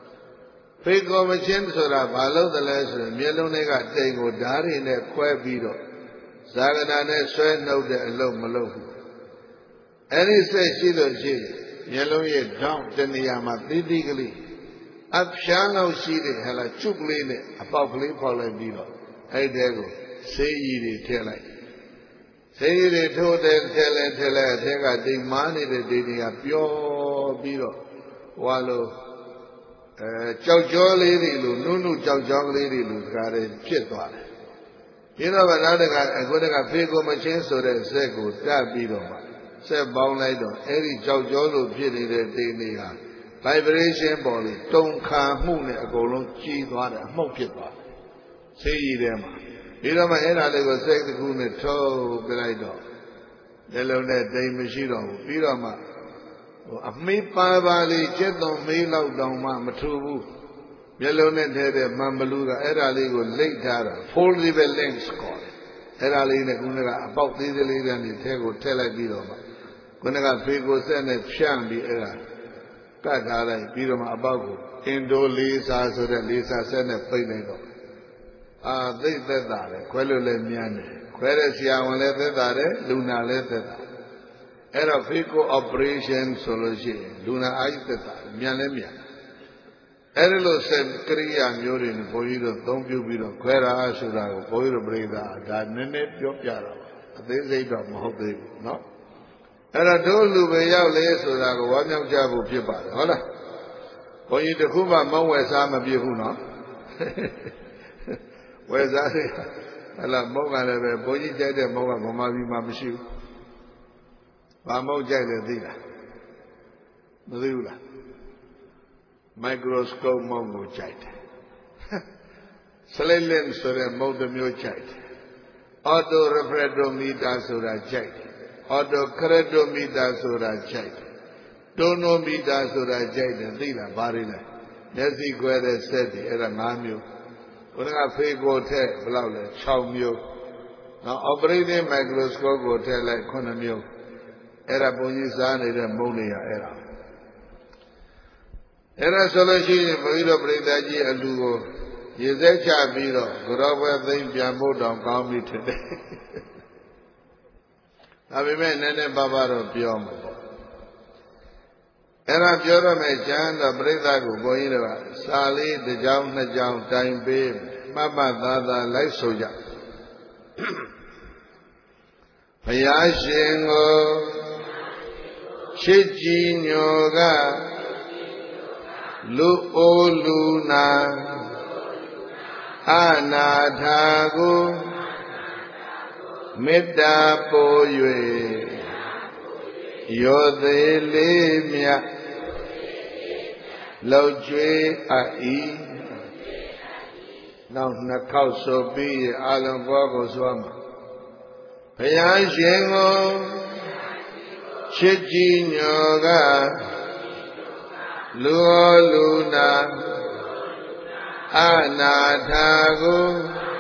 phaco machine ဆိုတာဘာလို့တလဲဆိုရင်မျက်လုံးတွေကတိမ်ကိုဓာတ်တွေနဲ့ခွဲပြီးတော့ဇာကနာနဲ့ဆွဲနှုတ်တဲ့အလုပ်မလုပ်ဘူးအဲ့ဒီဆက်ရှိလို့ရှိရင်မျက်လုံးရဲ့ထောင့်တနေရာမှာတိတိကလေးအဖျားလောက်ရှိတဲ့ဟဲ့လားကျုပ်ကလေးနဲ့အပေါက်ကလေးဖောက်လိုက်ပြီးတော့အဲ့တဲကိုဆေးရည်တွေထည့်လိုက်ဆေးရည်တွေထိုးတယ်ထည့်လဲအထက်ကတိမ်မာနေတဲ့ဒီနေရာပျော်ပြီးတော့ဟွာလို့ကြောက်ကြောလေးတွေလိုနုကြောက်ကြောလေးတွေလိုတကားတွေဖြစ်သွားတယ်ပြီးတော့နောက်တကအခုတကဖေကိုမချင်းဆိုတဲ့စက်ကိုတတ်ပြီးတော့မှစက်ပေါင်းလိုက်တော့အဲ့ဒီကြောက်ကြောလိုဖြစ်နေတဲ့ဒီနေရာvibration ပေါ်လေတုံခါမှုနဲ့အကုန်လုံးကြီးသွားတယ်အမှုတ်ဖြစ်သွားတယ်ဆေးရည်ထဲမှာပြီးတော့မှအဲ့ဒါလေးကိုစိတ်တစ်ခုနဲ့ထုတ်ပြလိုက်တော့ဒီလိုနဲ့တိမ်မရှိတော့ဘူးပြီးတော့မှအမေးပါလေးကျက်တော်မေးလောက်တောင်မှမထူဘူးမျက်လုံးနဲ့ထဲတဲ့မန်ဘလူးကအဲ့ဒါလေးကိုလိတ်ထားတာ foldable lens ခေါ်တယ်အဲ့ဒါလေးနဲ့ခုနကအပေါက်သေးသေးလေးတွေထဲကိုထည့်လိုက်ပြီးတော့မှခုနကဖေကိုဆက်နဲ့ဖြန့်ပြီးအဲ့ဒါကတ်ထားလိုက်ပြီးတော့မှအပေါက်ကိုအင်ဒိုလေးစာဆိုတဲ့လေးစာဆက်နဲ့ပိတ်လိုက်တော့သိသက်တာလေခွဲလို့လည်းမြန်တယ်ခွဲတဲ့ဆရာဝန်လည်းသက်တာတယ်လူနာလည်းသက်တာအဲ့တော့ Phaco operation ဆိုလို့ရှိရင်လူနာအားကြီးသက်တာမြန်လည်းမြန်အဲ့ဒီလိုစက်ကရိယာမျိုးတွေနဲ့ဘုန်းကြီးတို့သုံးပြုပြီးတော့ခွဲတာဆိုတာကိုဘုန်းကြီးတို့ပြိဿဒါနည်းနည်းပြောပြတော့အသေးစိတ်တော့မဟုတ်သေးဘူးเนาะအဲ့တော့တို့လူပဲရောက်လေဆိုတာကိုဝါမြောက်ကြဖို့ဖြစ်ပါတယ်ဟုတ်လားဘုန်းကြီးတခုမှမဝယ်စားမပြည့်ဘူးเนาะဝယ်စားတွေအဲ့လားမုတ်ကလည်းပဲဘုန်းကြီးကြိုက်တဲ့မုတ်ကဗမာပြည်မှာမရှိဘူးဘာမုတ်ကြိုက်လဲသိလားမသိဘူးလားမိုက်ခရိုစကုပ်မုတ်ကိုကြိုက်တယ်စလိတ်လင့်ဆိုတဲ့မုတ်တစ်မျိုးကြိုက်တယ်အော်တိုရီဖရက်တိုမီတာဆိုတာကြိုက်တယ်အော်တိုခရက်တိုမီတာဆိုတာကြိုက်တယ်တိုနိုမီတာဆိုတာကြိုက်တယ်သိလားဘာတွေလဲမျက်စိခွဲတဲ့စက်တွေအဲ့ဒါ၅မျိုးဘုရားဖေးကိုထက်ဘယ်လောက်လဲ6မျိုးနောက် operating microscope ကိုထည့်လိုက်9မျိုးအဲ့ဒါပုံကြီးစားနေတဲ့မုံတွေရအဲ့ဒါဆိုလို့ရှိရင်ဘုရားပြိဿကြီးအလူကိုရေစက်ချပြီးတော့ဂရောဘသိမ့်ပြန်ဖို့တောင်ကောင်းပြီထင်တယ်ဒါပေမဲ့နည်းနည်းပါးပါးတော့ပြောမှာပေါ့အဲ့ဒါပြောရမယ်ကျမ်းတော့ပြိဿကိုဘုန်းကြီးတို့ကစာလေးတစ်ကြောင်းနှစ်ကြောင်းတိုင်ပေးမှတ်မှတ်သားသားလိုက်ဆိုကြဘုရားရှင်ကိုချစ်ကြည်ညိုကလူအိုလူနာအနာထာကိုမေတ္တာပို့၍ရောသေးလေးမြတ်လောက်ကျွေးအပ်နောက်နှစ်ခေါက်ဆိုပြီးအာလုံးဘောကိုဆိုမှာဘုရားရှင်ကိုချစ်ကြည်ညိုကလူလူနာအနာထာကို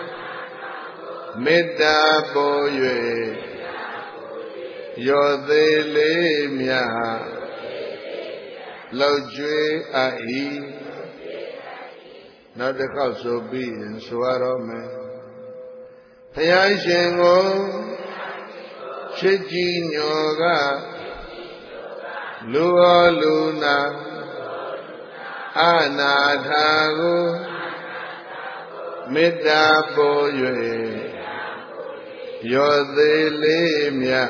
မေတ္တာပို့၍ရောသေးလေးမြတ်လောက်ကျွေးအပ်နောက်တစ်ခေါက်ဆိုပြီးရင်ဆိုရတော့မယ်ဘုရားရှင်ကိုချစ်ကြည်ညိုကလူလူနာအနာထာကိုမေတ္တာပို့၍ရောသေးလေးမြတ်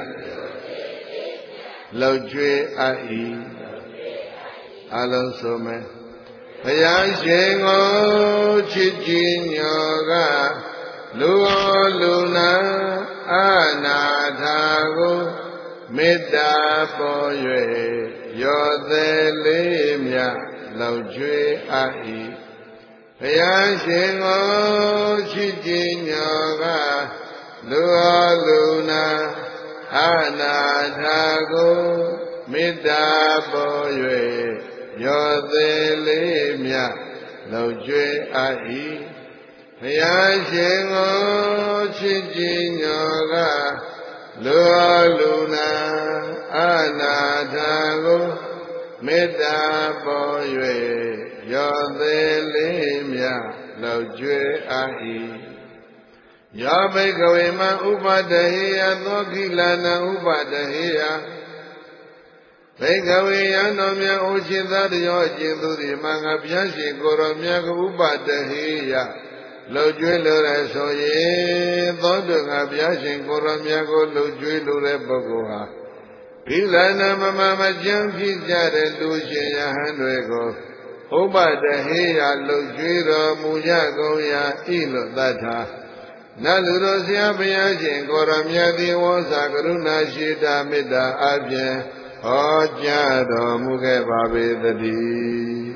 လောက်ကျွေးအပ်အလုံးစုံမယ်ဘုရားရှင်ကိုချစ်ကြည်ညိုကလူလူနာအနာထာကိုမေတ္တာပေါ်၍ရောသေးလေးမြတ်လောက်ကျွေးအပ်ဘုရားရှင်ကိုချစ်ကြည်ညိုကလူလူနာအနာထာကိုမေတ္တာပေါ်၍ရောသေးလေးမြတ်လောက်ကျွေးအပ်ဘုရားရှင်ကိုချစ်ကြည်ညိုကလူလူနာအနာထာကိုမေတ္တာပေါ်၍ရောသေးလေးမြတ်လောက်ကျွေးအပ်ယောဘိကဝေမဥပတဟိယသောခိလနာဥပတဟိယဘိကဝေယံတော်မြတ်အိုရှင်သာတရောအကျဉ်သူသည်မင်္ဂဘုရားရှင်ကိုရောမြတ်ကဥပတဟိယလှုပ်ကြွေးလိုတဲ့ဆိုရင်သောတုငါဘုရားရှင်ကိုရောမြတ်ကိုလှုပ်ကြွေးလိုတဲ့ပုဂ္ဂိုလ်ဟာခိလနာမမကျမ်းဖြစ်ကြတဲ့လူရှင်ယဟန်တွေကိုဥပတဟိယလှုပ်ကြွေးတော်မူကြကုန်ရာဤလို့သတ်ထားနတ်လူတို့ဆရာဘုရားရှင်ကိုရမြတ်သည်ဝေါစာကရုဏာရှိတာမေတ္တာအပြင်ဟောကြားတော်မူခဲ့ပါပေသတည်း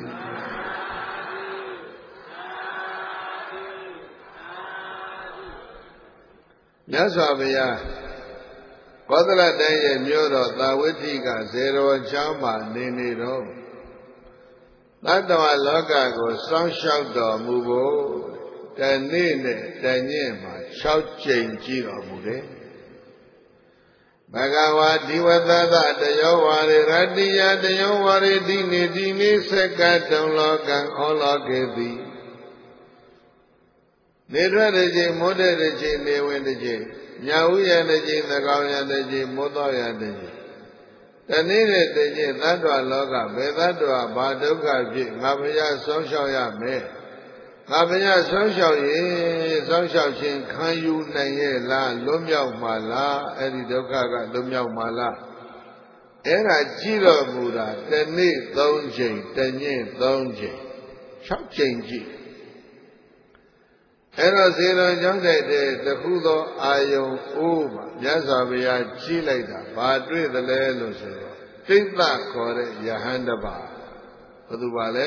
မြတ်စွာဘုရားကောသလတိုင်းရဲ့မြို့တော်သာဝတိကဇေရဝချောင်းမှာနေတော့သတ္တဝါလောကကိုစောင့်ရှောက်တော်မူဖို့တနေ့နဲ့တညင်မှာ6ကြိမ်ကြည့်တော်မူတယ်ဘဂဝါဒီဝသသတယောဝါရေရတ္တိယတယောဝါရေဒီနေစက္ကတုံလောကံဩလောကေတိနေထွက်တဲ့ချိန်မိုးတဲ့ချိန်နေဝင်တဲ့ချိန်ညဥ်ရတဲ့ချိန်သကောင်ရတဲ့ချိန်မိုးတော့ရတဲ့ချိန်တနေ့နဲ့တချိန်သတ္တဝါလောကဘယ်သတ္တဝါဘာဒုက္ခဖြစ်ငါဘုရားဆုံးရှောက်ရမယ်ငါဘုရားဆုံးရှောက်ရင်ဆုံးရှောက်ခြင်းခံယူနိုင်ရဲ့လားလွတ်မြောက်မှာလားအဲ့ဒီဒုက္ခကလွတ်မြောက်မှာလားအဲ့ဒါကြည့်တော်မူတာတနေ့3ချိန်တညင်3ချိန်6ချိန်ကြည့်အဲ့တော့စေတော်ကြောင့်တဲ့တခုသောအာယုံအိုးမှာမြတ်စွာဘုရားကြည့်လိုက်တာဘာတွေ့သလဲလို့ဆိုတော့တိဋ္ဌခေါ်တဲ့ယဟန်တစ်ပါးဘယ်သူပါလဲ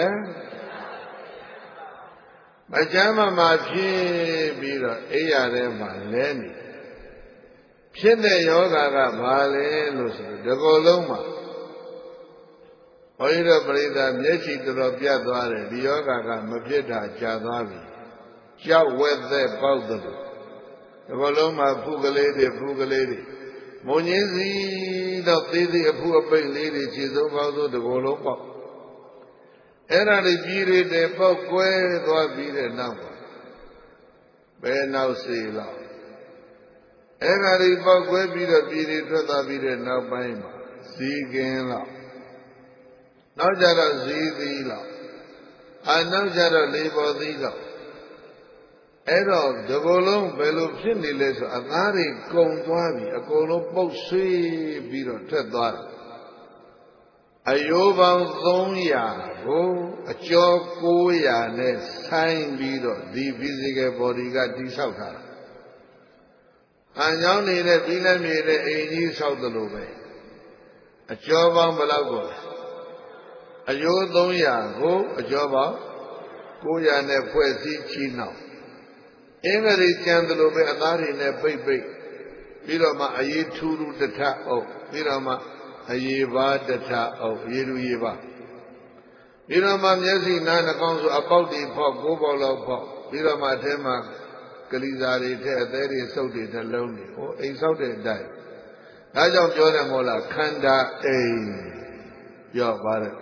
မချမ်းမဖြစ်ပြီးတော့အိယာထဲမှာလဲနေဖြစ်တဲ့ယောဂကဘာလဲလို့ဆိုတော့ဒီကိုယ်လုံးမှာဘုရားပရိသတ်မျက်စိတော်ပြတ်သွားတယ်ဒီယောဂကမဖြစ်တာကြာသွားပြီကြောက်ဝက်သက်ပေါက်တယ်ဒီကိုယ်လုံးမှာဖူးကလေးတွေမုံကြီးစီတော့သေးသေးအဖူးအပိတ်လေးတွေခြေစုံပေါက်သို့ဒီကိုယ်လုံးပေါက်အဲ့ဒါတွေပြည်ရတဲ့ပေါက်ကွဲသွားပြီးတဲ့နောက်ပါဘယ်နောက်စေလောက်အဲ့ဒါတွေပေါက်ကွဲပြီးတော့ပြည်ရထွက်သွားပြီးတဲ့နောက်ပိုင်းမှာဇီကင်းလောက်နောက်ကြတော့ဇီသီးလောက်နောက်ကြတော့လေပေါ်သီးလောက်အဲ့တော့ဒီကိုယ်လုံးဘယ်လိုဖြစ်နေလဲဆိုအသားတွေကုန်သွားပြီအကုန်လုံးပုတ်ဆွေးပြီးတော့ထွက်သွားတယ်အယိုးပေါင်း300ကိုအကျော်900နဲ့ဆိုင်ပြီးတော့ဒီ physical body ကတိဆောက်ထားတာ။အကြောင်းနေတဲ့ပြီးလည်းမြေတဲ့အိမ်ကြီးဆောက်တယ်လို့ပဲအကျော်ပေါင်းဘယ်လောက်ကိုအယိုး300ကိုအကျော်ပေါင်း900နဲ့ဖွဲ့စည်းချီနှောက်အင်္ဂရိကျန်တယ်လို့ပဲအသားတွေနဲ့ပိတ်ပြီးတော့မှအေးထူးထထအုပ်ပြီးတော့မှအယေပါတထအုပ်ရေလူရေပါပြီးတော့မှမျက်စိနားနှာခေါင်းဆိုအပေါက်တွေဖောက်9ပေါက်လောက်ဖောက်ပြီးတော့မှအထဲမှာကလေးစားတွေထဲအသေးတွေစုပ်တွေနှလုံးတွေဟိုအိမ်ဆောက်တဲ့အတိုင်းဒါကြောင့်ပြောတယ်မို့လားခန္ဓာအိမ်ပြောပါတယ်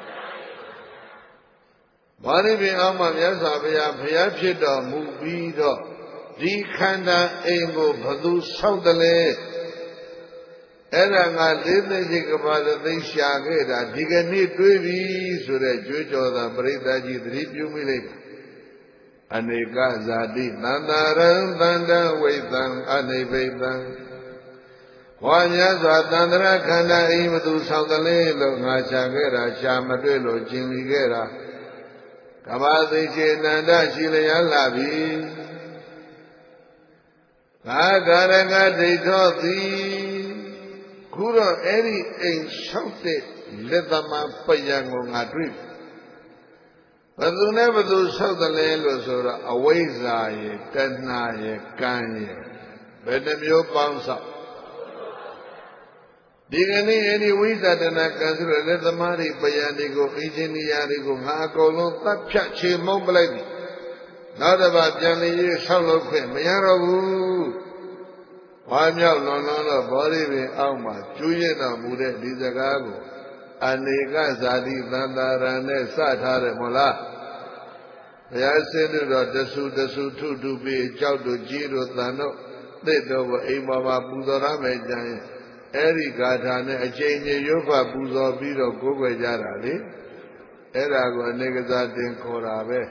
ဘာရိပင်အောင်မှမြတ်စွာဘုရားဖြစ်တော်မူပြီးတော့ဒီခန္ဓာအိမ်ကိုဘသူဆောက်တယ်လဲအဲ့ဒါငါလေးသိစိတ်ကဘာသိရှာခဲ့တာဒီကနေ့တွေးပြီဆိုတဲ့ကြွေးကြော်တာပရိသတ်ကြီးသတိပြုမိလိုက်အနေကဇာတိသန္တာရံသန္တဝိသံအနေဘိသံဝါမြတ်စွာသန္တရခန္ဓာအိမ်ဘသူဆောက်တယ်လဲလို့ငါရှာခဲ့တာရှာမတွေ့လို့ကျင်လီခဲ့တာကဘာသိချေနန္ဒရှိလျာလာပြီကာကာရကဒိဋ္ဌောသည်ခုတော့အဲ့ဒီအိမ်လျှောက်တဲ့လက်သမားပယံကိုငါတွေ့ဘယ်သူနဲ့ဘယ်သူဆောက်တယ်လဲလို့ဆိုတော့အဝိဇ္ဇာရဲ့တဏှာရဲ့ကံရဲ့ဘယ်နှမျိုးပေါင်းဆောက်ဒီကနေ့အဲ့ဒီဝိဇ္ဇာတဏှာကံဆိုတဲ့လက်သမားတွေပယံတွေကိုအင်ဂျင်နီယာတွေကိုငါအကုန်လုံးသတ်ဖြတ်ချေမှုန်းပလိုက်ပြီနောက်တစ်ပါးပြန်လေရေးဆောက်လုပ်ခွင့်မရတော့ဘူးဝါမြောက်လွန်တော့ဘောဓိပင်အောက်မှာကျွေးရတော်မူတဲ့ဒီစကားကိုအနေကဇာတိသန္တာရံနဲ့စထားတယ်မဟုတ်လားဘုရားဆင်းတို့တဆူထုပြီးကြောက်တို့ကြီးတို့တန်တို့သစ်တို့ကိုအိမ်ပေါ်မှာပူဇော်ရမယ်ကြရင်အဲ့ဒီဂါထာနဲ့အချိန်ကြီးရုပ်ဖတ်ပူဇော်ပြီးတော့ကိုးကွယ်ကြတာလေအဲ့ဒါကိုအနေကဇာတင်ခေါ်တာပဲ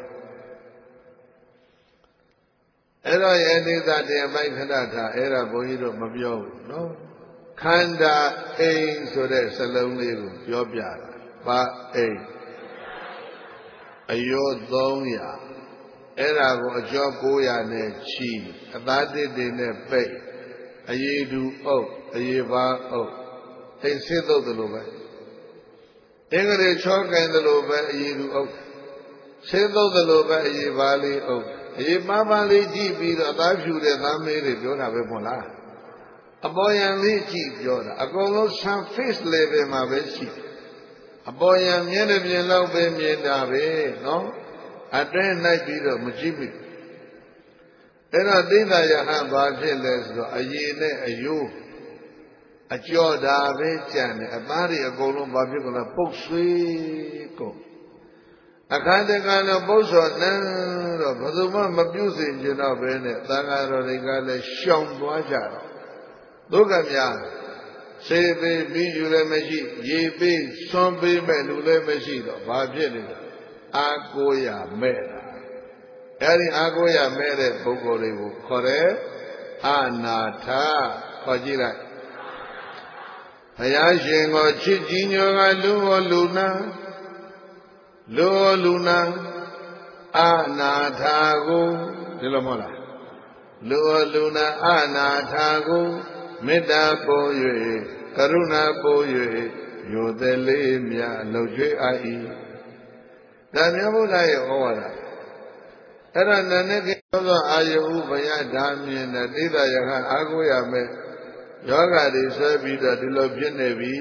အဲ့တော့ယတိသတရားပိုက်ခဏထားအဲ့ဒါဘုန်းကြီးတို့မပြောဘူးနော်ခန္ဓာအိမ်ဆိုတဲ့စလုံးလေးကိုပြောပြတာဘာအိမ်အယော300အဲ့ဒါကိုအကျော်900နဲ့ချီအသားတစ်တွေနဲ့ပိတ်အယေဒူအုပ်အယေပါအုပ်အိမ်စစ်တော့တယ်လို့ပဲအင်္ဂလိပ်ချောကန်တယ်လို့ပဲအယေဒူအုပ်စစ်တော့တယ်လို့ပဲအယေပါလေးအုပ်အေးပါလေးကြည့်ပြီးတော့အသားဖြူတဲ့သားမေးတွေပြောတာပဲမဟုတ်လားအပေါ်ယံလေးကြည့်ပြောတာအကုန်လုံး surface level မှာပဲရှိအပေါ်ယံမျက်နှာပြင်လောက်ပဲမြင်တာပဲနော်အတွင်းလိုက်ပြီးတော့မကြည့်ဘူးအဲ့တော့သိက္ခာယဟန်ဘာဖြစ်လဲဆိုတော့အရေနဲ့အယိုးအကျော်တာပဲကြံတယ်အသားတွေအကုန်လုံးဘာဖြစ်ကြလဲပုတ်ဆွေးကုန်အခါတခါတော့ပု္ပ္ပောနန်းတော့ဘယ်သူမှမပြုစေချင်တော့ဘဲနဲ့သံဃာတော်တွေကလည်းရှောင်သွားကြတော့ဒုက္ခများစေပေးပြီးယူလည်းမရှိရေပေးဆွမ်းပေးမဲ့လူလည်းမရှိတော့ဘာဖြစ်နေလဲအာကိုရမဲ့တာအဲဒီအာကိုရမဲ့တဲ့ပုဂ္ဂိုလ်တွေကိုခေါ်တယ်အနာထခေါ်ကြည့်လိုက်ဘုရားရှင်ကိုချစ်ကြီးညိုကလူဟောလူနာလူနာအနာထာကိုဒီလိုမဟုတ်လားလူလူနာအနာထာကိုမေတ္တာပို့၍ကရုဏာပို့၍ရိုသေလေးမြလှုပ်ကြွေးအာ၏ဒါမျိုးဘုရားရဲ့ဩဝါဒအဲ့ဒါနာနဲ့ကိသောအာယုဥပယဓာမြင်တဲ့တိတ္တယဟအာကိုရမဲ့ယောဂတွေဆွဲပြီးတော့ဒီလိုဖြစ်နေပြီ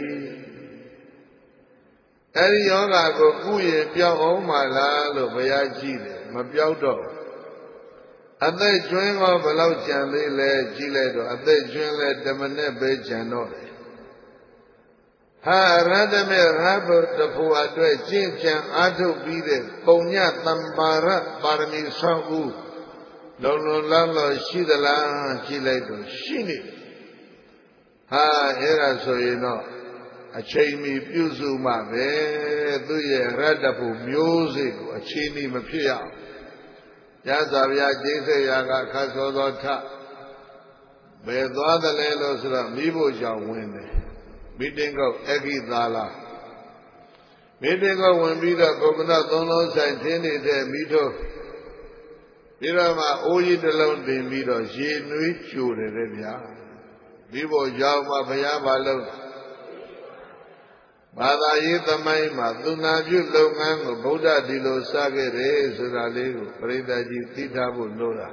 အဲ့ဒီယောဂကိုကုရင်ပြောင်းအောင်မလားလို့ဘုရားကြည့်တယ်မပြောက်တော့အသက်ကျွင်းကဘယ်လောက်ကြံသေးလဲကြည့်လိုက်တော့အသက်ကျွင်းလဲ10မိနစ်ပဲကြံတော့တယ်ဟာရတမေရဘုတဖို့အတွက်ကျင့်ကြံအားထုတ်ပြီးတဲ့ပုံညတမ္ပါရပါရမီဆောက်ဦးလုံလုံလောက်လောက်ရှိသလားကြည့်လိုက်တော့ရှိနေဟာအဲ့ဒါဆိုရင်တော့အချိန်မီပြုစုမှပဲသူရဲ့ရတ္တဖို့မျိုးစေ့ကိုအချိန်မီမဖြစ်ရအောင်ရသော်ဗျာကျိစေရာကခတ်သောသောထဘယ်သွားတယ်လဲလို့ဆိုတော့မိဖို့ကြောင့်ဝင်တယ်မီတင်းကောက်အခိသာလာမီတင်းကောက်ဝင်ပြီးတော့ကုက္ကနသုံးလုံးဆိုင်ထင်းနေတဲ့မိတို့ပြီးတော့မှအိုးကြီးတစ်လုံးတင်ပြီးတော့ရေနွေးကြိုတယ်လေဗျာမိဖို့ကြောင့်မှဘုရားဘာလို့ဘာသာရေးသမိုင်းမှာသူနာပြုလုပ်ငန်းကိုဗုဒ္ဓဒီလိုစခဲ့တယ်ဆိုတာလေးကိုပရိသတ်ကြီးသိထားဖို့လိုတာ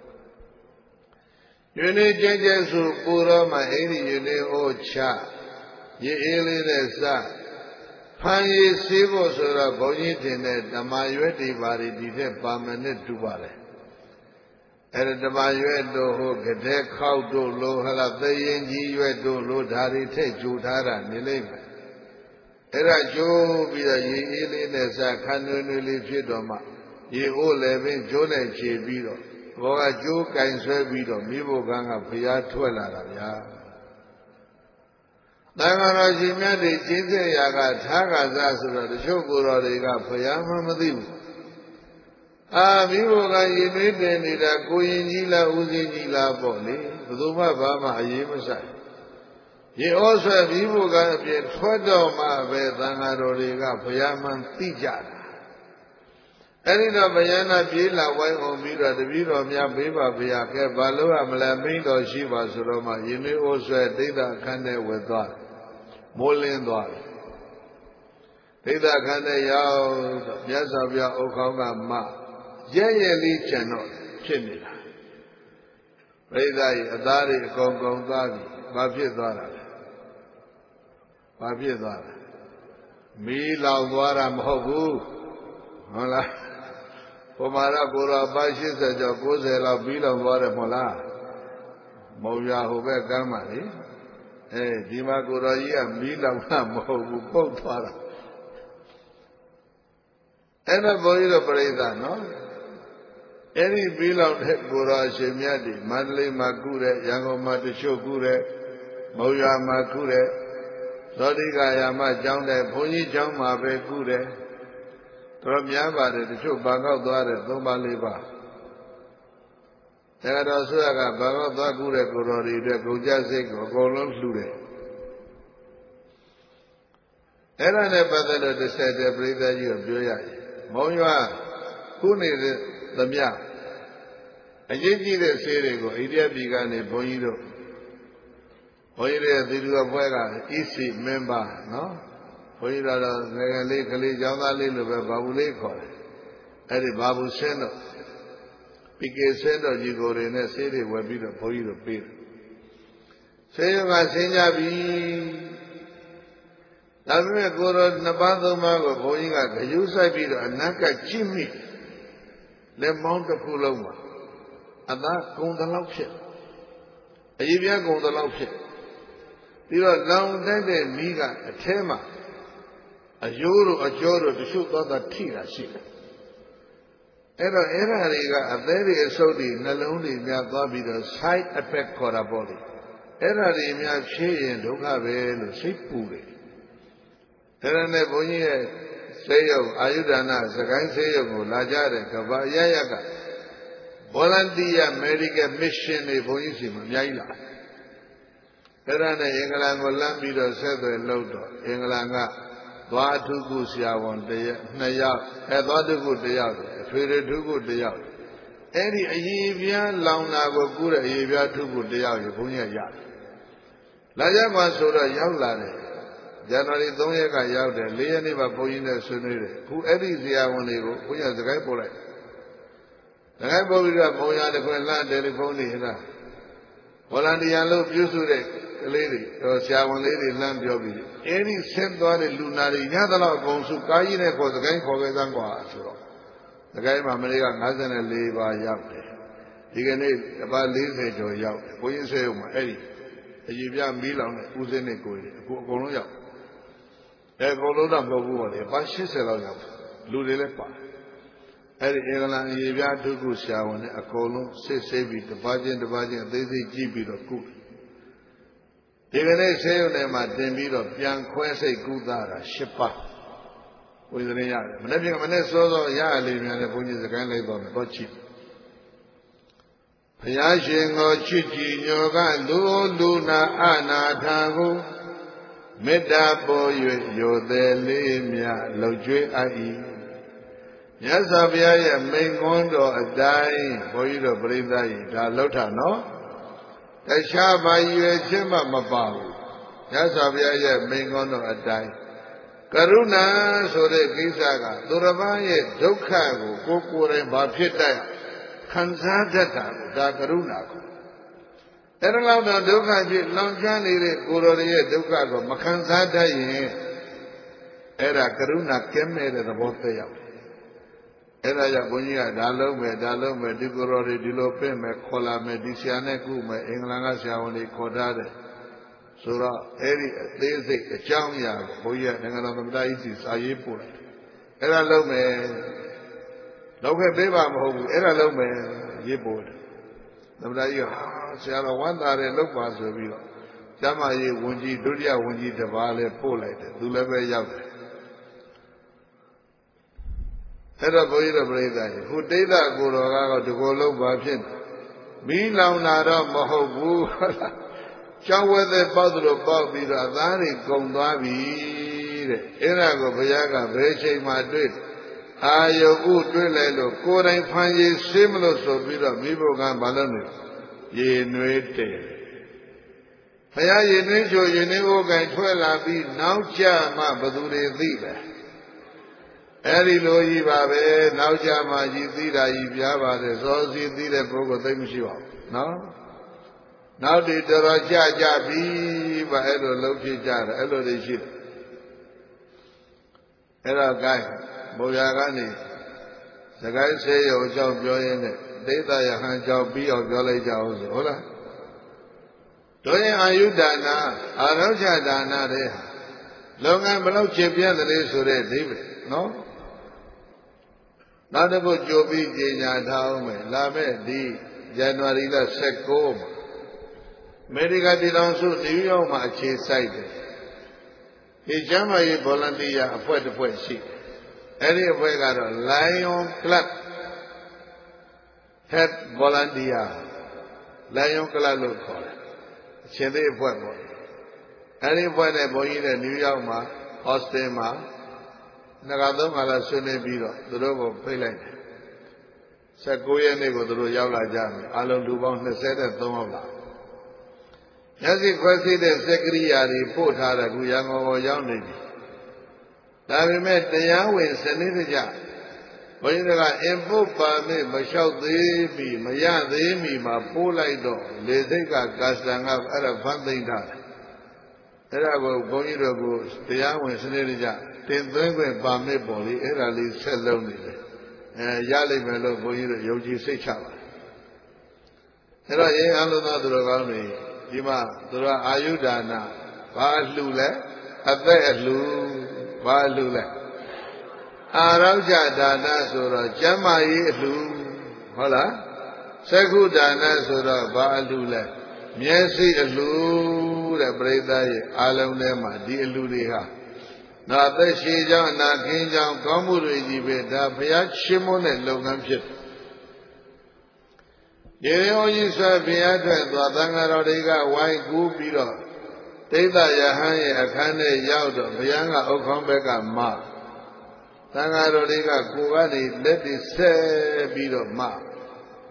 ယနေ့ကျဲကျဲဆိုပူတော့မှအိန္ဒိယနေဩချရေအေးလေးနဲ့စဖန်ရည်စေးဖို့ဆိုတော့ဘုန်းကြီးတင်တဲ့ဓမ္မရွက်တွေပါဒီထက်ပါမနဲ့တူပါလေအဲ့ဒါဓမ္မရွက်တို့ဟိုကတဲ့ခောက်တို့လိုဟလာသရင်ကြီးရွက်တို့လိုဓာရီထက်ကြိုထားတာနေလိမ့်မယ်အဲ့ဒါကျိုးပြီးတော့ရေအေးလေးနဲ့စခန်းနွေးနွေးလေးဖြစ်တော့မှရေအိုးလည်းပင်ကျိုးနဲ့ခြေပြီးတော့ဘောကကျိုးကင်ဆွဲပြီးတော့မိဖို့ကန်းကဖျားထွက်လာတာဗျာတန်ခါတော်ရှင်မြတ်တွေကျင်းစေရာကထားကစားဆိုတော့တချို့ကိုယ်တော်တွေကဖျားမှမသိဘူးအာမိဖို့ကရေနွေးတင်နေတာကိုရင်ကြီးလားဦးစင်းကြီးလားပေါ့လေဘယ်သူမှဘာမှအရေးမဆိုင်ရေဩဆွဲမိဖို့ကအပြင်ထွက်တော့မှပဲသံဃာတော်တွေကဘုရားမှန်သိကြတာအဲ့ဒီတော့ဘုရားနာပြေးလာဝိုင်းအောင်ပြီးတော့တပည့်တော်များဘေးပါဘုရားကဲဘာလို့ရမလဲမိန့်တော်ရှိပါဆိုတော့မှရေနွေးဩဆွဲဒိဋ္ဌအခန်းထဲဝယ်သွားမိုးလင်းသွားတယ်ဒိဋ္ဌအခန်းထဲရောက်မြတ်စွာဘုရားဥခေါင်းကမရဲရဲလေးကျန်တော့ဖြစ်နေတာပရိသတ်ကြီးအသားတွေအကုန်ကုန်သွားပြီဘာဖြစ်သွားတာလဲဘာဖြစ်သွားတာမီးလောင်သွားတာမဟုတ်ဘူးဟုတ်လားဘုမာရကိုရောပါ80ကျော်90လောက်ပြီးလောင်သွားတယ်မဟုတ်လားမုံရဟိုဘက်ကမ်းပါလေဒီမှာကိုရောကြီးကမီးလောင်တာမဟုတ်ဘူးပုတ်သွားတာအဲ့ဒါဘုန်းကြီးတို့ပြိဿနော်အဲ့ဒီပြီးလောက်တဲ့ကိုရောအရှင်မြတ်ဒီမန္တလေးမှာကုတဲ့ရန်ကုန်မှာတချို့ကုတဲ့မုံရမှာကုတဲ့သောတိကယာမကျောင်းတဲ့ဘုန်းကြီးကျောင်းမှာပဲကုတယ်တော်များပါတယ်တချို့ဘာကောက်သွားတယ်3ပါး4ပါးဒါတော်ဆိုရကဘာကောက်သွားကုတဲ့ကိုတော်တွေအတွက်ကုန်ကြစိတ်ကိုအကုန်လုံးလှူတယ်အဲ့ဒါနဲ့ပတ်သက်လို့တစ်ဆက်တည်းပြိဿကြီးကိုပြောရရင်မုံရွာခုနေတဲ့သမျှအရေးကြီးတဲ့ဆေးတွေကိုအိန္ဒိယပြည်ကနေဘုန်းကြီးတို့ရဲ့သီလဘွဲက EC member နော်ဘုန်းကြီးတော်ငယ်ငယ်လေးကလေးကျောင်းသားလေးလိုပဲဘာဘူးလေးခေါ်တယ်အဲ့ဒီဘာဘူးဆင်းတော့ PK ဆင်းတော့ကြီးကိုယ်တွေနဲ့ဆေးတွေဝယ်ပြီးတော့ဘုန်းကြီးတို့ပေးတယ်ဆေးရုံကဆင်းကြပြီဒါပေမဲ့ကိုယ်တော်2ပါး3ပါးကိုဘုန်းကြီးကဂယုစိုက်ပြီးတော့အနက်ကကြည့်မိလက်မောင်းတစ်ခုလုံးမှာအသားကုံတလောက်ဖြစ်အရေးပြားကုံတလောက်ဖြစ်ပြီးတော့လောင်တိုက်တဲ့မိကအထဲမှာအယိုးတို့အကျော်တို့တချို့သွားတာထိတာရှိတယ်အဲ့တော့အဲ့ဒါတွေကအသေးတွေအဆုပ်တွေနှလုံးတွေများသွားပြီးတော့ side effect ခေါ်တာပေါ့လေအဲ့ဒါတွေများဖြည့်ရင်ဒုက္ခပဲလို့စိတ်ပူတယ်အဲ့ဒါနဲ့ဘုန်းကြီးရဲ့ဆေးရုံအာယုဒနာစကိုင်းဆေးရုံကိုလာကြတဲ့ကဘာရရက volunteer medical mission တွေဘုန်းကြီးစီမှာအများကြီးလာအဲ့ဒါနဲ့အင်္ဂလန်ကိုလမ်းပြီးတော့ဆက်သွယ်လို့တော့အင်္ဂလန်ကသွားထုခုဆရာဝန်2ယောက်သွားထုခု1ယောက်အထွေထွေထုခု1ယောက်အဲ့ဒီအရေးပြားလောင်တာကိုကူးတဲ့အရေးပြားထုဖို့တရားရေဘုန်းကြီးရတယ်လာကြပါဆိုတော့ရောက်လာတယ်ဇန်နဝါရီ3ရက်ကရောက်တယ်4ရက်နေ့မှာဘုန်းကြီးနဲ့ဆွေးနွေးတယ်အခုအဲ့ဒီဇာဝန်တွေကိုဘုန်းကြီးစကိုင်းပို့လိုက်စကိုင်းပို့ပြီးတော့ဘုန်းကြီးတခွင်လှတယ်လီဖုန်းတွေဟဲ့လားဗောလန်တီယာလို့ပြုစုတဲ့ကလေးတွေဆရာဝန်လေးတွေလှမ်းပြောပြီးအဲ့ဒီဆက်သွားတဲ့လူနာတွေညသလောက်အကုန်စုကားကြီးနဲ့ခေါ်စကိုင်းခေါ်ခဲ့စမ်းกว่าဆိုတော့စကိုင်းမှာမနေ့က54ပါးရောက်တယ်ဒီကနေ့တပါး40ကျော်ရောက်တယ်ဘုန်းကြီးဆွေးမှာအဲ့ဒီအကြီးပြမီးလောင်တဲ့ဦးစင်းနဲ့ကိုယ်တွေအခုအကုန်လုံးရောက်အကုန်လုံးတော့မဟုတ်ဘူးပေါ့လေပါ80လောက်ရောက်လူတွေလည်းပါအဲ့ဒီအင်္ဂလန်အကြီးပြဒုက္ခဆရာဝန်နဲ့အကုန်လုံးစစ်ဆေးပြီးတပါးချင်းအသေးစိတ်ကြည့်ပြီးတော့ကုဒီကနေ့ဆေးရုံထဲမှာတင်ပြီးတော့ပြန်ခွဲစိတ်ကုသတာ10ပါးဝိသရင်ရတယ်မနေ့ကမနေ့စောစောရအလေးများနဲ့ဘုန်းကြီးစကိုင်းလိုက်တော့မယ်တော့ချစ်ဘုရားရှင်ကိုချစ်ကြည်ညိုကလူနာအနာထာကိုမေတ္တာပေါ်၍ရိုသည်လေးမြလှုပ်ကြွေးအပ်၏မြတ်စွာဘုရားရဲ့မိန့်ခွန်းတော်အတိုင်းဘုန်းကြီးတို့ပြိဿကြီးဒါလှုပ်တာနော်တခြားဘာရွယ်ချင်းမှမပါဘူးမြတ်စွာဘုရားရဲ့မိန့်ခွန်းတော်အတိုင်းကရုဏာဆိုတဲ့ကိစ္စကသူတစ်ပါးရဲ့ဒုက္ခကိုကိုယ်တိုင်ဘာဖြစ်တတ်ခံစားတတ်တာဒါကရုဏာကိုအဲ့ဒါလောက်တော့ဒုက္ခဖြစ်လောင်ကျွမ်းနေတဲ့ကိုယ်တော်ရဲ့ဒုက္ခကိုမခံစားတတ်ရင်အဲ့ဒါကရုဏာကင်းမဲ့တဲ့သဘောသက်ရောက်အဲ့ဒါကြောင့်ဘုန်းကြီးကဒါလုံးမယ်ဒီကိုယ်တော်တွေဒီလိုပြင့်မယ်ခေါ်လာမယ်ဒီဆရာနဲ့ကုမယ်အင်္ဂလန်ကဆရာဝန်တွေခေါ်ထားတယ်ဆိုတော့အဲ့ဒီအသေးစိတ်အကြောင်းအရာကိုဘုန်းကြီးကနိုင်ငံတော်သမ္မတကြီးစီစာရေးပို့လိုက်အဲ့ဒါလုံးမယ်လောက်ခဲ့ပေးပါမဟုတ်ဘူးအဲ့ဒါလုံးမယ်ရေးပို့တယ်သမ္မတကြီးကဆရာတော်ဝမ်းသာတယ်လောက်ပါဆိုပြီးတော့ကျမကြီးဝန်ကြီးဒုတိယဝန်ကြီးတစ်ပါးလည်းပို့လိုက်တယ်သူလည်းပဲရောက်တယ်အဲ့တော့ဘုန်းကြီးတို့ပြိဿကြီးခုတိဋ္ဌကိုယ်တော်ကတော့ဒီကိုယ်လုံးပါဖြစ်မီးလောင်တာတော့မဟုတ်ဘူးကျောင်းဝဲတဲ့ပေါက်တို့ပေါက်ပြီးတော့အသားတွေကုန်သွားပြီတဲ့အဲ့ဒါကိုဘုရားကဘယ်ချိန်မှတွေ့အာယုဥတွေ့လိုက်လို့ကိုယ်တိုင်ဖန်ရည်ဆေးမလို့ဆိုပြီးတော့မိဘကဘာလို့လဲရေနွေးတယ်ဘုရားရေနွေးချိုရေနွေးကိုကန်ထွက်လာပြီးနောက်ကျမှဘသူတွေသိလဲအဲ့ဒီလိုကြီးပါပဲနောက်ကျမှကြီးသိတာကြီးပြားပါတယ်စောစီသိတဲ့ပုဂ္ဂိုလ်သိမရှိပါဘူးနော်နောက်ဒီတော်တော်ကြပြီပါအဲ့လိုလှုပ်ဖြစ်ကြတယ်အဲ့လိုတွေရှိတယ်အဲ့တော့ gain ဘုရားကနေစကိုင်းဆေးရုံအကြောင်းပြောရင်းနဲ့ဒိဋ္ဌယဟန်ကြောင့်ပြီးအောင်ပြောလိုက်ကြအောင်ဆိုဟုတ်လားတို့ရင်အာယုဒါနာအာရောချဒါနာတဲ့လုပ်ငန်းဘယ်လောက်ခြေပြတ်တယ်ဆိုတဲ့အိဗယ်နော်နောက်တစ်ခုကြိုပြီးကြေညာထားအောင်မယ်လာမဲ့ဒီဇန်နဝါရီလ19မှာအမေရိကန်ပြည်ထောင်စုနယူးယောက်မှာအခြေစိုက်တယ်ဒီကျမ်းမာရေးဗော်လန်တီယာအဖွဲ့တစ်ဖွဲ့ရှိတယ်အဲ့ဒီအဖွဲ့ကတော့ Lion Club Head Volunteer Lion Club လို့ခေါ်တယ်အချင်းသေးအဖွဲ့ပေါ့အဲ့ဒီအဖွဲ့နဲ့ဘုန်းကြီးနဲ့နယူးယောက်မှာ Austin မှာငါသုံးခါလာဆွေးနွေးပြီးတော့သူတို့ကိုဖိတ်လိုက်တယ်19ရက်နေ့ကိုသူတို့ရောက်လာကြမယ်အလုံးလူပေါင်း23ယောက်လာမျက်စိခွဲစိတဲ့စက်ကရိယာတွေပို့ထားတဲ့ခုရန်ကုန်ကိုရောက်နေပြီဒါပေမဲ့တရားဝင်စနစ်တကျဘုန်းကြီးတို့က input permit မလျှောက်သေးပြီမရသေးမီမှာပို့လိုက်တော့လေစိတ်ကကာစတန်ကအဲ့ဒါဖန်သိမ့်ထားတယ်အဲ့ဒါကိုဘုန်းကြီးတို့ကတရားဝင်စနစ်တကျတင်သွင်းခွင့်ပါမစ်ပေါ်လေအဲ့ဒါလေးဆက်လုံးနေတယ်ရလိမ့်မယ်လို့ဘုန်းကြီးတို့ယုံကြည်စိတ်ချပါတယ်အဲ့တော့ရင်အလုံးသားသူတော်ကောင်းတွေဒီမှာသူတို့အာယုဒါနာဘာအလှလဲအသက်အလှဘာအလှလဲအာရောကြဒါနာဆိုတော့ကျမ်းမာရေးအလှဟုတ်လားသက္ခုဒါနာဆိုတော့ဘာအလှလဲမျက်စိအလှတဲ့ပရိသတ်ရဲ့အာလုံးထဲမှာဒီအလှတွေဟာနာသက်ရှိကြောင်းအနာခင်းကြောင်းကောင်းမှုတွေကြီးပဲဒါဘုရားရှင်မိုးတဲ့လုပ်ငန်းဖြစ်တယ်ရေရောကြီးဆွဲဘုရားအတွက်သွားသံဃာတော်တွေကဝိုင်းကူးပြီးတော့ဒိဋ္ဌယဟန်ရဲ့အခန်းထဲရောက်တော့ဘုရားကဥက္ခေါင်းဘက်ကမသံဃာတော်တွေကကိုယ်ကနေလက်တွေဆက်ပြီးတော့မ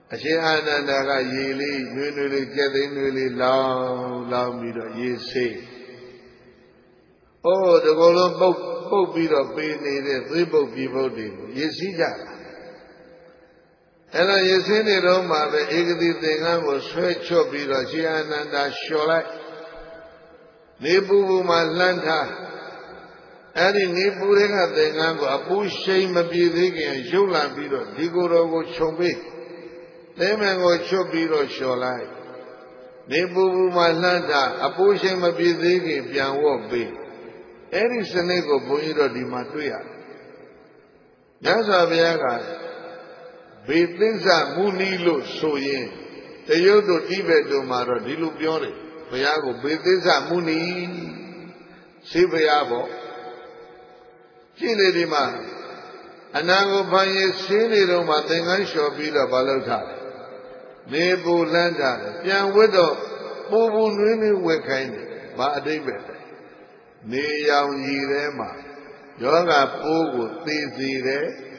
အရှင်အာနန္ဒာကရေလေးနွေးနွေးလေးကြက်သိန်းနွေးလေးလောင်းပြီးတော့ရေဆေးအိုးတကောလုံးပုတ်ပြီးတော့ပေးနေတဲ့သွေးပုတ်ပြေပုတ်တွေကိုရေစီးကြတာအဲ့တော့ရေစင်းနေတော့မှပဲဧကတိသင်္ကန်းကိုဆွဲချွတ်ပြီးတော့ရှင်အာနန္ဒာလျှော်လိုက်နေပူပူမှလှမ်းထားအဲ့ဒီနေပူတွေကသင်္ကန်းကိုအပူရှိန်မပြေသေးခင်ရုပ်လာပြီးတော့ဒီကိုယ်တော်ကိုခြုံပေးသင်းမင်ကိုချွတ်ပြီးတော့လျှော်လိုက်နေပူပူမှလှမ်းထားအပူရှိန်မပြေသေးခင်ပြန်ဝေါ့ပေးအဲ့ဒီစနစ်ကိုဘုန်းကြီးတို့ဒီမှာတွေ့ရတယ်မြတ်စွာဘုရားကဘေသစ္စာမုနီလို့ဆိုရင်တရုတ်တို့တိဘက်တို့မှာတော့ဒီလိုပြောတယ်ဘုရားကိုဘေသစ္စာမုနီရှိဘုရားပေါ့ကြည့်နေဒီမှာအနာကိုဖန်ရရှင်းနေတော့မှသင်္ကန်းလျှော်ပြီးတော့မလုပ်ထားတယ်နေပူလန်းတာတယ်ပြန်ဝတ်တော့ပူပူနွေးနွေးဝတ်ခိုင်းတယ်ဘာအတိတ်ပဲနေရောင်ကြီးထဲမှာယောဂပိုးကိုသိစေတဲ့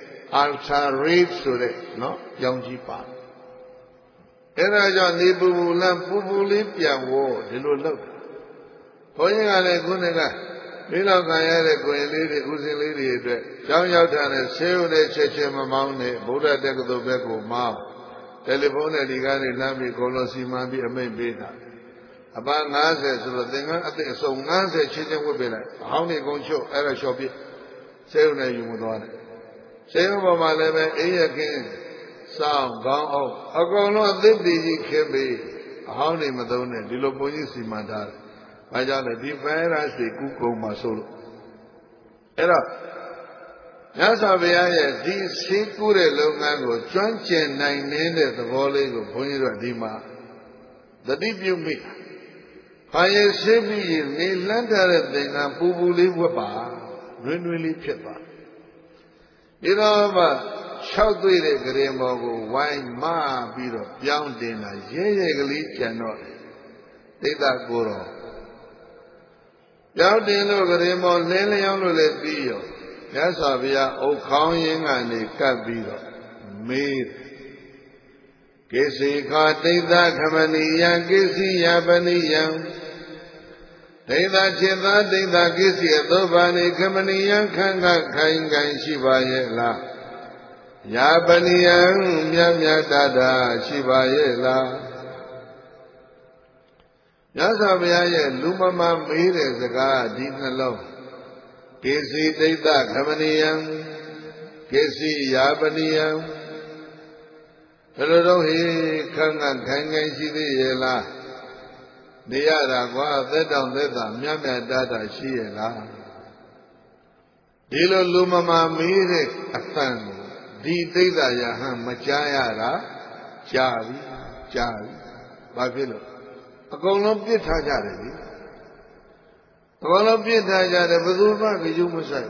ultra rate ဆိုတဲ့နော်ရောင်ကြီးပါအဲ့ဒါကြောင့်နေပူပူလန်းပူပူလေးပြန်ဝေါ်ဒီလိုလုပ်တယ်ဘုန်းကြီးကလည်းခုနကမိလောက်ခံရတဲ့ကိုယ်လေးတွေဥစဉ်လေးတွေအတွက်ကြောင်းရောက်တာနဲ့ဆေးရုံနဲ့ချက်ချင်းမမောင်းနဲ့ဗုဒ္ဓတက္ကသိုလ်ဘက်ကိုမောင်းတယ်လီဖုန်းနဲ့ဒီကားတွေလမ်းပြီးကိုလိုစီမံပြီးအမိန့်ပေးတာအပန်း90ဆိုတော့သင်္ကန်းအသက်အစုံ90ချင်းချင်းဝတ်ပေးလိုက်အဟောင်းနေကုန်ချုပ်အဲ့ဒါလျှော်ပြဆေးရုံနဲ့ယူမသွားတယ်ဆေးရုံပေါ်မှာလည်းပဲအေးရခင်းစောင်းကောင်းအောင်အကုန်လုံးအသက်တည်ကြီးခင်းပြီးအဟောင်းနေမသုံးနဲ့ဒီလိုဘုန်းကြီးစီမံထားတယ်ဘာကြောင့်လဲဒီဗိုင်းရပ်စ်တွေကုကုန်မှာဆိုလို့အဲ့တော့မြတ်စွာဘုရားရဲ့ဒီဆေးကုတဲ့လုပ်ငန်းကိုကျွမ်းကျင်နိုင်တဲ့သဘောလေးကိုဘုန်းကြီးတို့ဒီမှာသတိပြုမိတာဘာရဲ့ဆေးပြီးရင်နေလန်းထားတဲ့သင်္ကန်းပူပူလေးဝတ်ပါနွေးနွေးလေးဖြစ်ပါဒီတော့မှ6သွေးတဲ့ကရင်ပေါ်ကိုဝိုင်းမပြီးတော့ပြောင်းတင်တာရဲကလေးကြံတော့ဒိဋ္ဌကိုတော်ရောက်တင်လို့ကရင်မောလင်းလျောင်းလို့လည်းပြီးရောမြတ်စွာဘုရားအုတ်ခေါင်းရင်းကနေကပ်ပြီးတော့မေးကိစီခာဒိဋ္ဌခမဏီယံကိစီယပနိယံဒိဋ္ဌจิตသာဒိဋ္ဌကိစီအသောဘာနိခမဏီယံခံခခိုင်ခိုင်ရှိပါရဲ့လားယာပနိယံမြတ်မြတ်တတာရှိပါရဲ့လားမြတ်စွာဘုရားရဲ့လူမမမေးတဲ့စကားဒီနှလုံးကိစီဒိဋ္ဌခမဏီယံကိစီယာပနိယံဘယ်လိုတော့ဟေးခန့်ခန့်ခိုင်ခိုင်ရှိသေးရဲ့လားနေရတာကွာသက်တောင်သက်သာမြတ်မြတ်တတာရှိရဲ့လားဒီလိုလူမမမေးတဲ့အတန်ကိုဒီဒိဋ္ဌယဟန်မကြားရတာကြားပြီဘာဖြစ်လို့အကုန်လုံးပြစ်ထားကြတယ်လေအကုန်လုံးပြစ်ထားကြတယ်ဘယ်သူမှကြုံမဆိုင်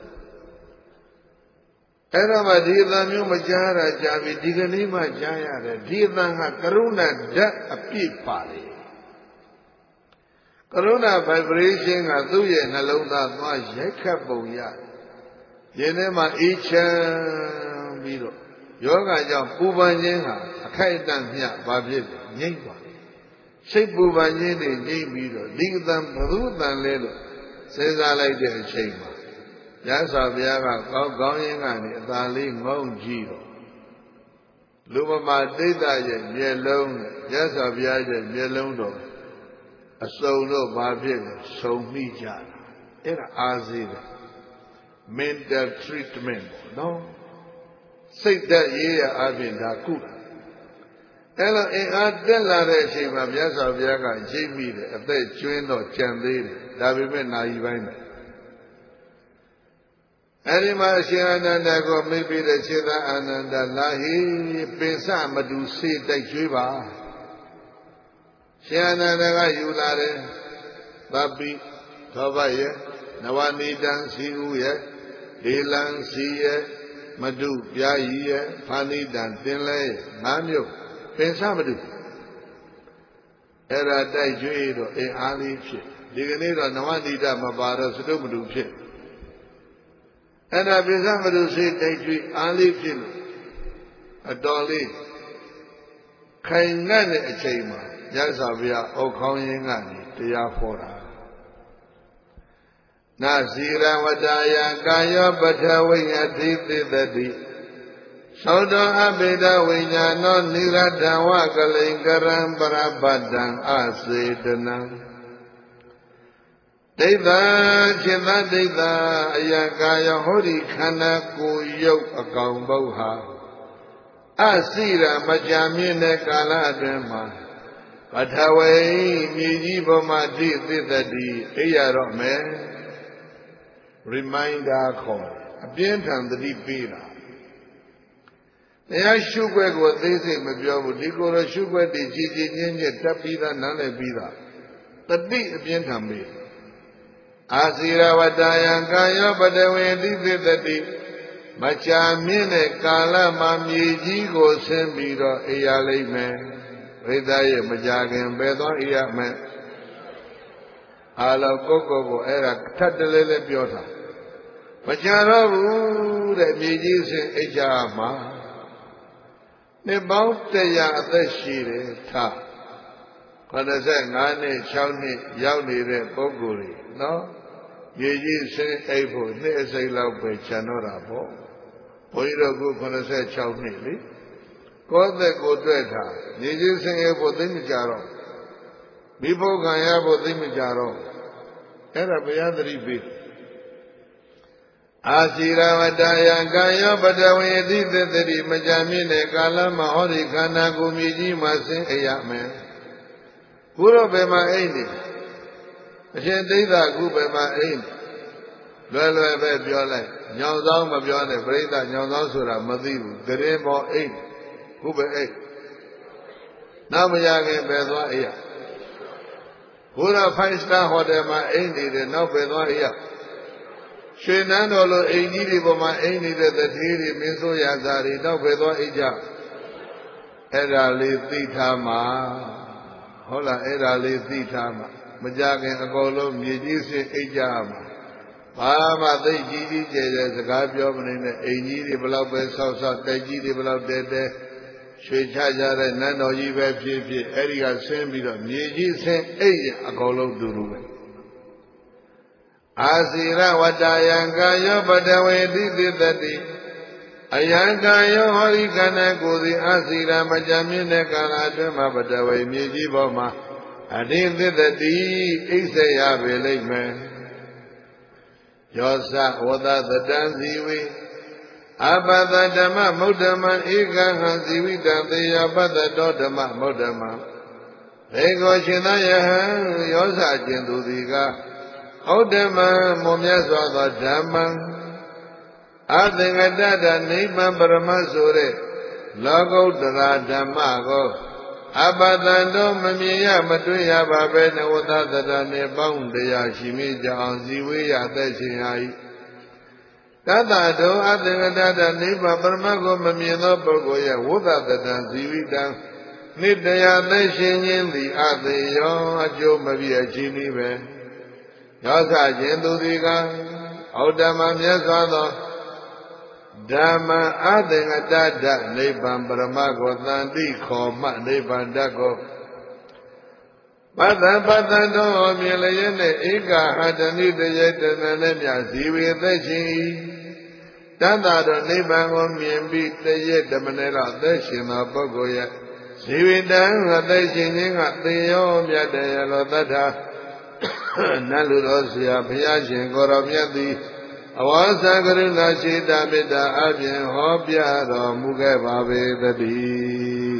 အဲ့တော့မှဒီအတန်မျိုးမကြားတာကြားပြီဒီကနေ့မှကြားရတယ်ဒီအတန်ကကရုဏာဓာတ်အပြည့်ပါလေကရုဏာ vibration ကသူ့ရဲ့နှလုံးသားသွားရိုက်ခတ်ပုံရတယ်။ဒီနေ့မှာအေးချမ်းပြီးတော့ယောဂကြောင့်ပူပန်ခြင်းဟာအခိုက်အတန့်မျှဘာဖြစ်လဲငြိမ့်သွားတယ်။စိတ်ပူပန်ခြင်းတွေငြိမ့်ပြီးတော့ဒီအတန်ဘုသူ့အတန်လဲလို့စဉ်းစားလိုက်တဲ့အချိန်မှာမြတ်စွာဘုရားကကောင်းရင်းကနေအသာလေးငုံကြည့်တော့လူမမာဒိဋ္ဌရဲ့မျက်လုံးနဲ့မြတ်စွာဘုရားရဲ့မျက်လုံးတော်အစုံတော့ဘာဖြစ်လဲစုံမိကြတာအဲ့ဒါအားစေးတယ် mental treatment ပေါ့နော်စိတ်ဓာတ်ရေးရအပြင်ဒါကုတာအဲ့တော့အင်အားတက်လာတဲ့အချိန်မှာမြတ်စွာဘုရားကရိပ်မိတယ်အသက်ကျွင်းတော့ကြံသေးတယ်ဒါပေမဲ့နာယီပိုင်းပဲအဲ့ဒီမှာအရှင်အာနန္ဒာကိုမိပြီးတဲ့ခြေသာအာနန္ဒာလာဟိပင်စမတူစေတိုက်ကျွေးပါရှင်အာနန္ဒာကယူလာတယ်သဗ္ဗိသောဘရဲ့နဝနိတံစီဥရဲ့ဒေလံစီရဲ့မတုပြာယီရဲ့ဖာနိတံတင်လဲငါးမျိုးပင်စမတူအဲ့ဒါတိုက်ကျွေးတော့အင်အားလေးဖြစ်ဒီကနေ့တော့နဝနိတမပါတော့စတုမတူဖြစ်အဲ့ဒါပင်စမတူစေတိုက်ကျွေးအားလေးဖြစ်လို့အတော်လေးခိုင်ငတ်တဲ့အချိန်မှာမြတ်စွာဘုရားအုတ်ခေါင်းရင်းကနေတရားဟောတာနာစီရဝတ္တယကာယောပထဝိအတိသေတတိသောတောအဘိဓဝိညာနောနိရတံဝကလိံကရံပရပတ္တံအစေတနံဒိဋ္ဌာจิตဒိဋ္ဌာအယကာယဟောဒီခန္ဓာကိုယ်ရုပ်အကောင်ဘုတ်ဟာအစိရမကြာမြင့်တဲ့ကာလအတွင်းမှာပထဝီမြေကြီးပေါ်မှာတိသေတတိအိရတော့မယ် reminder ခေါ်အပြင်းထန်သတိပေးတာတရားရှုွက်ကိုသိစိတ်မပြောဘူးဒီကိုယ်တော်ရှုွက်တည်ကြည်ကြည်ညင်းညင်းတက်ပြီးသားနားလည်ပြီးသားတတိအပြင်းထန်ပေးအာစီရဝတ္တယံကာယောပတဝေတိသေတတိမကြာမြင့်တဲ့ကာလမှာမြေကြီးကိုဆင်းပြီးတော့အိရလိမ့်မယ်ဝိသရဲ့မကြာခင်ပဲသွားအိရမယ်အာလောကိုအဲ့ဒါထပ်တလဲလဲပြောတာမကြာတော့ဘူးတဲ့မြေကြီးဆင်းအိကြမှာနှစ်ပေါင်း100အသက်ရှိတယ်ထား85နှစ်6နှစ်ရောက်နေတဲ့ပုဂ္ဂိုလ်တွေနော်မြေကြီးဆင်းအိပ်ဖို့နှစ်အစိမ့်လောက်ပဲခြံတော့တာပေါ့ဘုန်းကြီးတို့က86နှစ်လေကိုယ်သက်ကိုတွေ့တာမြေကြီးဆင်းအိပ်ဖို့သိမကြတော့မိဖို့ခံရဖို့သိမကြတော့အဲ့ဒါဘုရားသတိပေးအာစီရဝတ္တယံကာယောပတဝေတိသေတတိမကြာမြင့်တဲ့ကာလမှာဟောဒီခန္ဓာကိုယ်မြေကြီးမှာဆင်းအိပ်ရမယ်ခုတော့ဘယ်မှာအိပ်နေအရှင်သိက္ခာခုဘယ်မှာအိပ်လွယ်လွယ်ပဲပြောလိုက်ညောင်ဆောင်မပြောနဲ့ပြိဿညောင်ဆောင်ဆိုတာမသိဘူးတရင်ပေါ်အိပ်ခုပဲအိပ်နောက်မရခင်ပဲသွားအိပ်ရခုတော့ 5 star hotel မှာအိပ်နေတယ်နောက်ပဲသွားအိပ်ရရွှေနန်းတော်လိုအိမ်ကြီးတွေပေါ်မှာအိမ်နေတဲ့တတိတွေမင်းဆိုးရစားတွေတော့ပဲသွားအိတ်ကြအဲ့ဒါလေးသိထားမှာဟုတ်လားအဲ့ဒါလေးသိထားမှာမကြခင်အကုန်လုံးမြေကြီးစစ်အိတ်ကြမှာဘာမှသိကြီးကြီးကျယ်ကျယ်စကားပြောမနေနဲ့အိမ်ကြီးတွေဘလောက်ပဲဆောက်ဆောက်တိုက်ကြီးတွေဘလောက်တဲတဲရွှေချကြတဲ့နန်းတော်ကြီးပဲဖြစ်ဖြစ်အဲ့ဒီကဆင်းပြီးတော့မြေကြီးဆင်းအိတ်ရအကုန်လုံးတူတူပဲအာစီရဝတ္တယံကာယောပတဝေတိသေတတိအယံကာယောဟောဒီခန္ဓာကိုယ်သည်အာစီရမကြမြင့်တဲ့ကာလအတွင်းမှာပတဝေမြေကြီးပေါ်မှာအတိသေတတိအိစ္ဆေရပေလိမ့်မယ်ယောသဝတသတံဇီဝေအပတဓမ္မမုဒ္ဓမံဧကဟံဇီဝိတံသေယပတ္တတောဓမ္မမုဒ္ဓမံဘေကောရှင်သာယဟံယောသကျင်သူသည်ကဩဓမ္မမောမြတ်စွာသောဓမ္မံအသင်္ကတတနိဗ္ဗာန်ပရမတ်ဆိုတဲ့လောကုတ္တရာဓမ္မကိုအပတံတော်မမြင်ရမတွေ့ရပါပဲနဝသတတနဲ့ပေါင်းတရားရှိမိကြအောင်ဇီဝေယသက်ရှင်ရာ၏တတတော်အသင်္ကတတနိဗ္ဗာန်ပရမတ်ကိုမမြင်သောပုဂ္ဂိုလ်ရဲ့ဝသတတံဇီဝိတံနိတ္တယသက်ရှင်ခြင်းသည်အသေရောအကျိုးမပြည့်ခြင်းနည်းပဲယောသခြင်းသူသည်ကဩဓမ္မမြတ်စွာသောဓမ္မအသင်္ကတတနိဗ္ဗာန်ပရမတ်ကိုတန်တိခေါ်မှနိဗ္ဗာန်တတ်ကိုပတ္တတော်မြင်လျက်နဲ့ဧကဟတဏိတယေတနနဲ့မြဇီဝေသက်ရှင်၏တတ္တတော်နိဗ္ဗာန်ကိုမြင်ပြီးတယေတမနဲ့တော့သက်ရှင်သောပုဂ္ဂိုလ်ရဲ့ဇီဝတံသက်ရှင်ခြင်းကသေရောမြတ်တယ်ရောတတ္ထနတ်လူတော်ဆရာဘုရားရှင်ကိုရောမြတ်သည်အဝါသကရုဏာရှိတာမေတ္တာအပြင်ဟောပြတော်မူခဲ့ပါပေသတည်း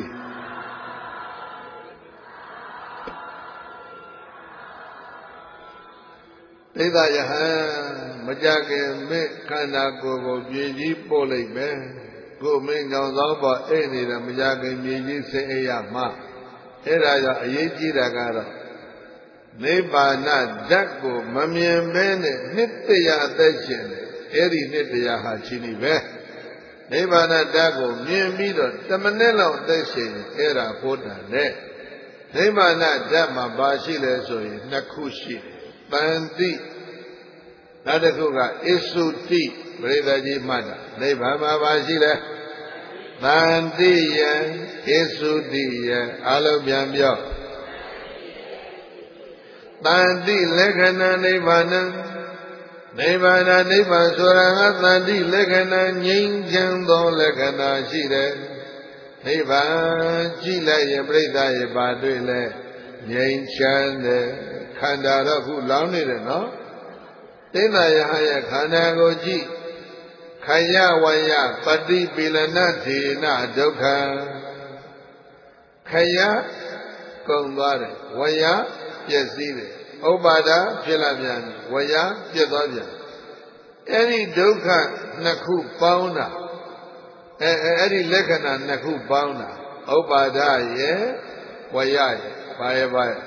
သိသယဟံမကြခင်မေခန္ဓာကိုယ်ကိုပြည်ကြီးပို့လိုက်မယ်ကိုမင်းကြောင့်သောပေါ်အိတ်နေတဲ့မကြခင်ပြည်ကြီးစိတ်အိရမှာအဲ့ဒါကြောင့်အရေးကြီးတာကတော့နိဗ္ဗာန်ဓာတ်ကိုမမြင်ဘဲနဲ့နှစ်တရားအသက်ရှင်တယ်အဲ့ဒီနှစ်တရားဟာရှိနေပဲနိဗ္ဗာန်ဓာတ်ကိုမြင်ပြီးတော့10မိနစ်လောက်အသက်ရှင်အဲ့ဒါဖို့တန်တဲ့နိဗ္ဗာန်ဓာတ်မှာပါရှိလဲဆိုရင်2ခုရှိတယ်တန်တိနောက်တစ်ခုကအစ္စုတိပရိသတ်ကြီးမှတ်တာနိဗ္ဗာန်မှာပါရှိလဲတန်တိယဣသုတိယအလုံးပြန်ပြောတန်တိလက္ခဏာနိဗ္ဗာန်နိဗ္ဗာန်နိဗ္ဗာန်ဆိုတာကတန်တိလက္ခဏာငြိမ်းချမ်းသောလက္ခဏာရှိတယ်နိဗ္ဗာန်ကြည့်လိုက်ရင်ပြိဿရဲ့ပါတွေ့လဲငြိမ်းချမ်းတယ်ခန္ဓာတော့ခုလောင်းနေတယ်နော်သိဏယဟရဲ့ခန္ဓာကိုကြည့်ခယဝယပฏิပိလနထေနဒုက္ခခယကုန်သွားတယ်ဝယပျက်စီးတယ်ဥပါဒဖြစ်လာပြန်ဝယပြတ်သွားပြန်အဲ့ဒီဒုက္ခနှစ်ခုပေါင်းတာအဲ့ဒီလက္ခဏာနှစ်ခုပေါင်းတာဥပါဒရဲ့ဝယရဲ့ဘာရဲ့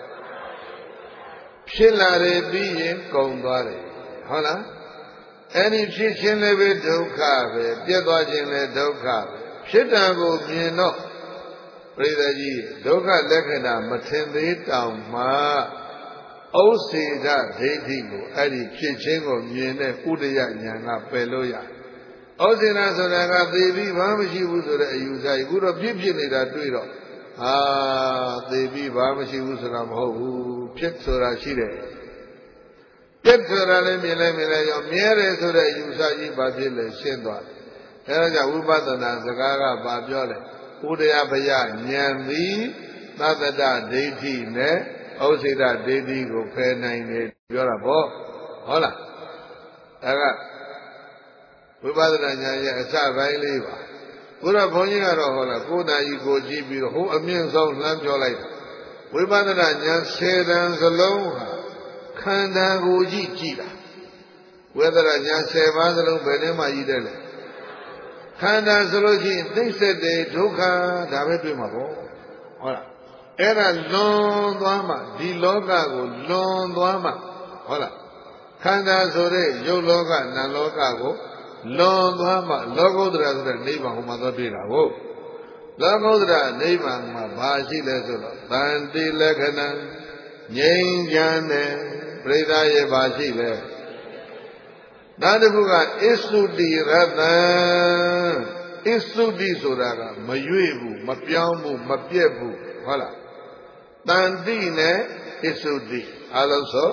ဖြစ်လာတယ်ပြီးရင်ကုန်သွားတယ်ဟုတ်လားအဲ့ဒီဖြစ်ခြင်းလည်းပဲဒုက္ခပဲပြတ်သွားခြင်းလည်းဒုက္ခပဲဖြစ်တာကိုမြင်တော့ပရိသတ်ကြီးဒုက္ခလက္ခဏာမထင်သေးတောင်မှဩစေတဒိဋ္ဌိကိုအဲ့ဒီဖြစ်ခြင်းကိုမြင်တဲ့ဥဒယဉာဏ်ကပယ်လို့ရဩစေတဆိုတာကသေပြီးဘာမှမရှိဘူးဆိုတဲ့အယူဆကြီးအခုတော့ဖြစ်နေတာတွေ့တော့သေပြီးဘာမှမရှိဘူးဆိုတာမဟုတ်ဘူးဖြစ်ဆိုတာရှိတယ်ပြတ်ဆိုတာလည်းမြင်လိုက်ရောမြဲတယ်ဆိုတဲ့အယူဆကြီးဘာဖြစ်လဲရှင်းသွားတယ်အဲဒါကြောင့်ဝိပဿနာစကားကဘာပြောလဲဥဒယဘယဉာဏ်သည်သတ္တဒိဋ္ဌိနဲ့ဩစေတဒိဋ္ဌိကိုဖယ်နိုင်တယ်ပြောတာပေါ့ဟုတ်လားဒါကဝိပဿနာဉာဏ်ရဲ့အစပိုင်းလေးပါဘုရားဘုန်းကြီးကတော့ဟောလားကိုယ်တိုင်ကြီးကိုကြည့်ပြီးတော့ဟိုအမြင့်ဆုံးလှမ်းပြောလိုက်ဝိပဿနာဉာဏ်10တန်စလုံးဟာခန္ဓာကိုယ်ကြီးကြည့်တာဝိပဿနာဉာဏ်10ပါးစလုံးဘယ်နဲ့မှကြီးတယ်လဲခန္ဓာဆိုလို့ရှိရင်သိစက်တယ်ဒုက္ခဒါပဲတွေ့မှာပေါ့ဟုတ်လားအဲ့ဒါလွန်သွားမှဒီလောကကိုလွန်သွားမှဟုတ်လားခန္ဓာဆိုတဲ့ရုပ်လောကနာမ်လောကကိုလွန်သွားမှလောကုတ္တရာဆိုတဲ့နိဗ္ဗာန်ဟိုမှာသွားတွေ့တာဟုတ်လောကုတ္တရာနိဗ္ဗာန်မှာဘာရှိလဲဆိုတော့တန်တိလက္ခဏာငြိမ်းချမ်းတယ်ပရိသတ်ရဲ့ဘာရှိလဲနောက်တစ်ခုကဣသုတိရတ္တံဣသုတိဆိုတာကမရွေ့ဘူးမပြောင်းဘူးမပြက်ဘူးဟုတ်လားတန်တိနဲ့ဣသုတိအလုံးစုံ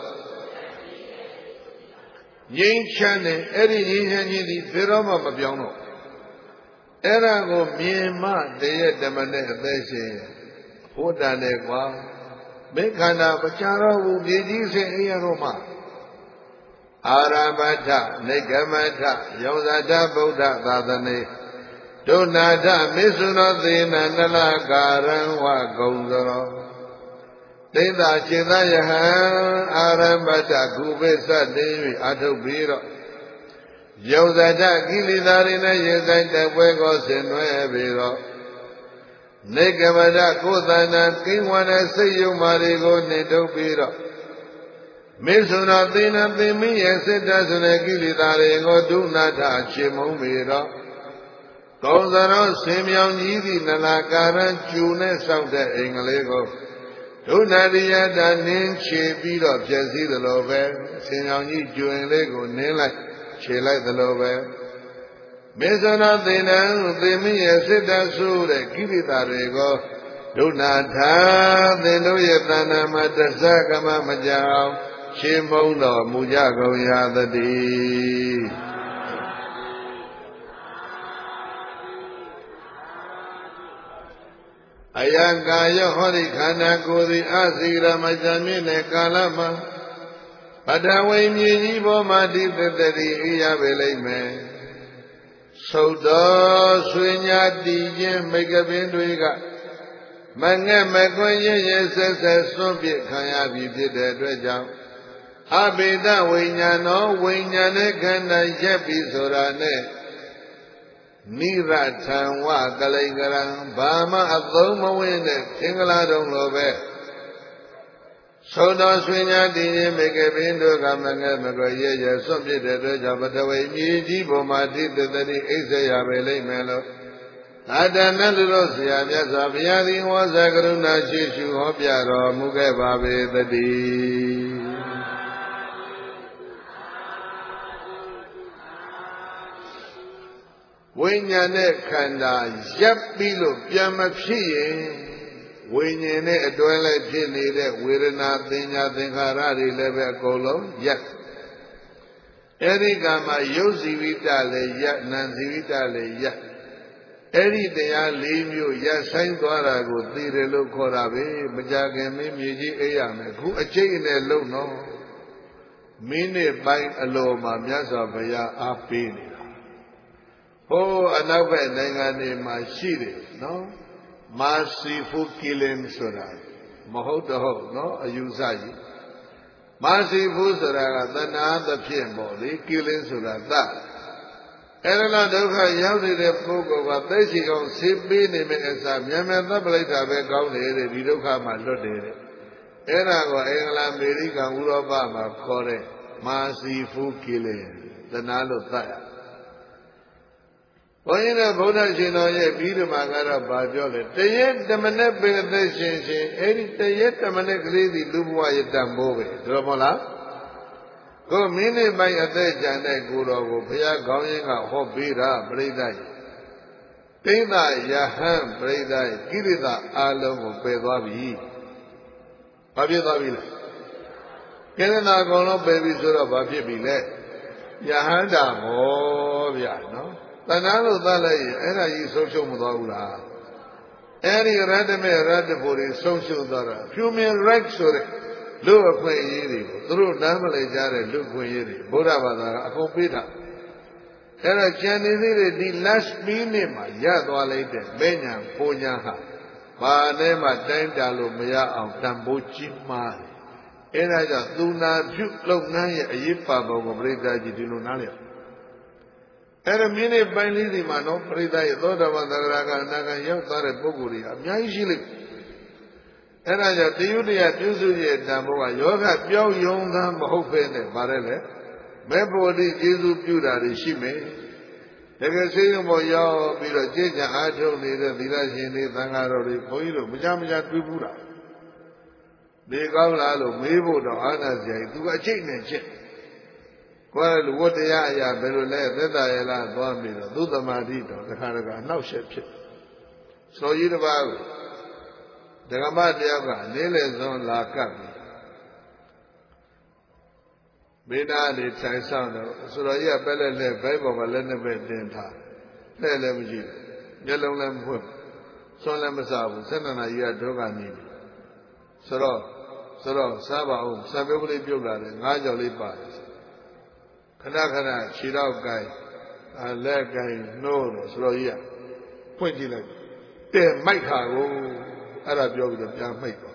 ငြိမ်းချမ်းတယ်အဲ့ဒီငြိမ်းချမ်းခြင်းဒီဘယ်တော့မှမပြောင်းတော့အဲ့ဒါကိုမြင်မှတရက်တမနဲ့အသက်ရှင်ဘုဒ္ဓနဲ့ကွာမေခန္ဓာမချတော့ဘူးပြည်ကြီးစင်အိရတော့မှအာရဘထနိဂမထယောဇာထဗုဒ္ဓသာသနေဒုနာထမေသုနောသေနနလကာရံဝဂုံသရောသိတ္တာခြေသာယဟံအာရဘထကုပိသတ်တေ၍အထုတ်ပြီးတော့ယောဇာထကိလေသာတွေနဲ့ရင်ဆိုင်တပွဲကိုဆင်နွှဲပြီးတော့နိဂမထကိုယ်တဏ္ဍကိဝရစိတ်ယုံမာတွေကိုနှင်ထုတ်ပြီးတော့မေသုနောသေနသေမိရဲ့စိတ္တဆိုတဲ့ကိလေသာတွေကိုဒုနာထခြေမုံပြီးတော့ကောင်းစရောဆင်မြောင်ကြီးသည့်နလာကာရံကျူနဲ့ဆောက်တဲ့အိမ်ကလေးကိုဒုနာတိယတာနင်းခြေပြီးတော့ပြည့်စည်သလိုပဲဆင်မြောင်ကြီးကျူရင်လေးကိုနင်းလိုက်ခြေလိုက်သလိုပဲမေဇနာသေနံသေမိရဲ့စိတ္တဆိုတဲ့ကိလေသာတွေကိုဒုနာထာသင်တို့ရဲ့တဏ္ဍာမှာတစ္ဆကမမကြောင်ရှင်းမုံတော်မူကြကုန်ရသတည်းအယံကာယဟောဒီခန္ဓာကိုယ်သည်အစီရမဇံမြင့်တဲ့ကာလမှာပထဝီမြေကြီးပေါ်မှာတည်တည်အေးရပေလိမ့်မယ်သုတ်တော်ဆွေညာတည်ခြင်းမိကပင်တွေကမငဲ့မကွင်းရရဆက်ဆက်စွန့်ပစ်ခံရပြီဖြစ်တဲ့အတွက်ကြောင့်အဘိဓဝိညာဏဝိညာဉ်နဲ့ခန္ဓာရက်ပြီဆိုတာနဲ့နိရထံဝကလိန်ကရံဘာမှအသုံးမဝင်တဲ့သင်္ကလာတုံးလိုပဲသုတ်တော်ဆွေညာတည်ခြင်းမိကပင်တို့ကမငဲ့မကွင်းရရစွန့်ပစ်တဲ့အတွက်ကြောင့်ပထဝီမြေကြီးပေါ်မှာတည်တည်အိပ်ရပေလိမ့်မယ်လို့အတ္တနတ်တို့ဆရာမြတ်စွာဘုရားသည်ဝါစာကရုဏာရှိရှုဟောပြတော်မူခဲ့ပါပေသတည်းဝိညာဉ်နဲ့ခန္ဓာရပ်ပြီးလို့ပြန်မဖြစ်ရင်ဝိညာဉ်နဲ့အတွဲလိုက်ဖြစ်နေတဲ့ဝေဒနာသင်ညာသင်္ခါရတွေလည်းပဲအကုန်လုံးရပ်အဲ့ဒီကမှယုတ်ဇီဝိတလည်းရပ်နာဇီဝိတလည်းရပ်အဲ့ဒီတရား၄မျိုးရပ်ဆိုင်သွားတာကိုသိတယ်လို့ခေါ်တာပဲမကြခင်မင်းမြေကြီးအိပ်ရမယ်ခုအချိန်နဲ့လုံတော့မိနစ်ပိုင်းအလိုမှာမြတ်စွာဘုရားအားပေးနေတာဟိုးအနောက်ဘက်နိုင်ငံတွေမှာရှိတယ်နော် merciful killing ဆိုတာမဟုတ်တော့ဟုတ်နော်အယူဆကြီး merciful ဆိုတာကသနာသဖြင့်ပေါ့လေ killing ဆိုတာသအဲ့ဒါလားဒုက္ခရောက်နေတဲ့ပုဂ္ဂိုလ်ကသိရှိအောင်ဆေးပေးနေမယ့်အစားမြန်မြန်သတ်ပလိုက်တာပဲကောင်းတယ်တဲ့ဒီဒုက္ခမှလွတ်တယ်တဲ့အဲ့ဒါကိုအင်္ဂလန်အမေရိကန်ဥရောပမှာခေါ်တဲ့ merciful killing သနာလို့သတ်ရဘုန်းကြီးတို့ဗုဒ္ဓရှင်တော်ရဲ့ပြီးဒီမှာကတော့ဗာပြောတယ်တရက်တမနဲ့ပင်အသက်ရှင်ရှင်အဲ့ဒီတရက်တမနဲ့ကလေးစီလူဘဝရတန်ဖိုးပဲတော်မလားကိုမိနစ်ပိုင်းအသက်ကြံတဲ့ကိုတော်ကိုဘုရားကောင်းရင်ကဟောပေးတာပြိဿရဲ့တိဋ္ဌယဟန်ပြိဿရဲ့ကိရိတာအလုံးကိုပယ်သွားပြီဘာဖြစ်သွားပြီလဲကိရိတာအကုန်လုံးပယ်ပြီဆိုတော့ဘာဖြစ်ပြီလဲယဟန္တာဟောဗျာနော်တဏှာလို့သတ်လိုက်ရင်အဲ့ဒါကြီးဆုံးရှုံးမသွားဘူးလားအဲ့ဒီရတ္တမေရတ္တဖို့တွေဆုံးရှုံးသွားတာ human rights ဆိုတဲ့လူအခွင့်အရေးတွေကိုသူတို့နားမလည်ကြတဲ့လူအခွင့်အရေးတွေဘုရားဘာသာကအကုန်ပေးတာအဲ့တော့ကျန်နေသေးတဲ့ဒီ last minute မှာရသွားလိုက်တဲ့မဉ္ဇဉ်ပူညာဟာဘာနဲ့မှတိုင်းတာလို့မရအောင်တန်ဖိုးကြီးမားတယ်အဲ့ဒါကြောင့်သူနာပြုလုပ်ငန်းရဲ့အရေးပါပုံကိုပြိဿကြီးဒီလိုနားလည်အဲ့ဒါမိနစ်ပိုင်းလေးဒီမှာနော်ပြိဿရဲ့သောတာပန်သဂရကအနာဂံရောက်သွားတဲ့ပုဂ္ဂိုလ်တွေအများကြီးရှိလိမ့်အဲ့ဒါကြောင့်တယုတ္တရပြုစုရဲ့တန်ဖိုးကယောဂပြောင်းယုံသားမဟုတ်ပဲနဲ့ဗါတယ်လေမေဖို့တိကျေစုပြုတာတွေရှိမယ်တကယ်စိတ်ပေါ်ရောက်ပြီးတော့ကြည်ကြအားထုတ်နေတဲ့သီလရှင်တွေသံဃာတော်တွေဘုန်းကြီးတို့မကြတွေ့ဘူးလားဒီကောင်းလားလို့မေးဖို့တော့အာနာစရာကြီးသူကအကျိတ်နဲ့ချက်ကိုယ်လူဝတ္တရားအရာဘယ်လိုလဲသက်သာရလားသွားပြီးတော့သူသမာဓိတော့တခါတခါအနှောက်အယှက်ဖြစ်ဆိုကြီးတစ်ပါးကိုဒကမတယောက်ကနေလေစွန်းလာကပ်ပြီးမိနာနေဆိုင်ဆောင်တော့ဆိုတော့ကြီးကပဲလက်လက်ဘိုက်ပေါ်မှာလက်နှစ်ပဲတင်ထားလှဲ့လည်းမရှိဘူးမျက်လုံးလည်းမဖွင့်စွန်းလည်းမစားဘူး12နာရီကဒုက္ခနေပြီဆိုတော့စားပါဦးဆံပြုတ်ကလေးပြုတ်လာတယ်9ကြော်လေးပါတယ်ခဏခဏခြေတော့ကိုင်းလက်ကင်နှိုးတယ်ဆိုတော့ကြီးကဖွင့်ကြည့်လိုက်တဲ့မိုက်ခါကိုအဲ့ဒါပြောပြီးတော့ပြန်မိတ်သွား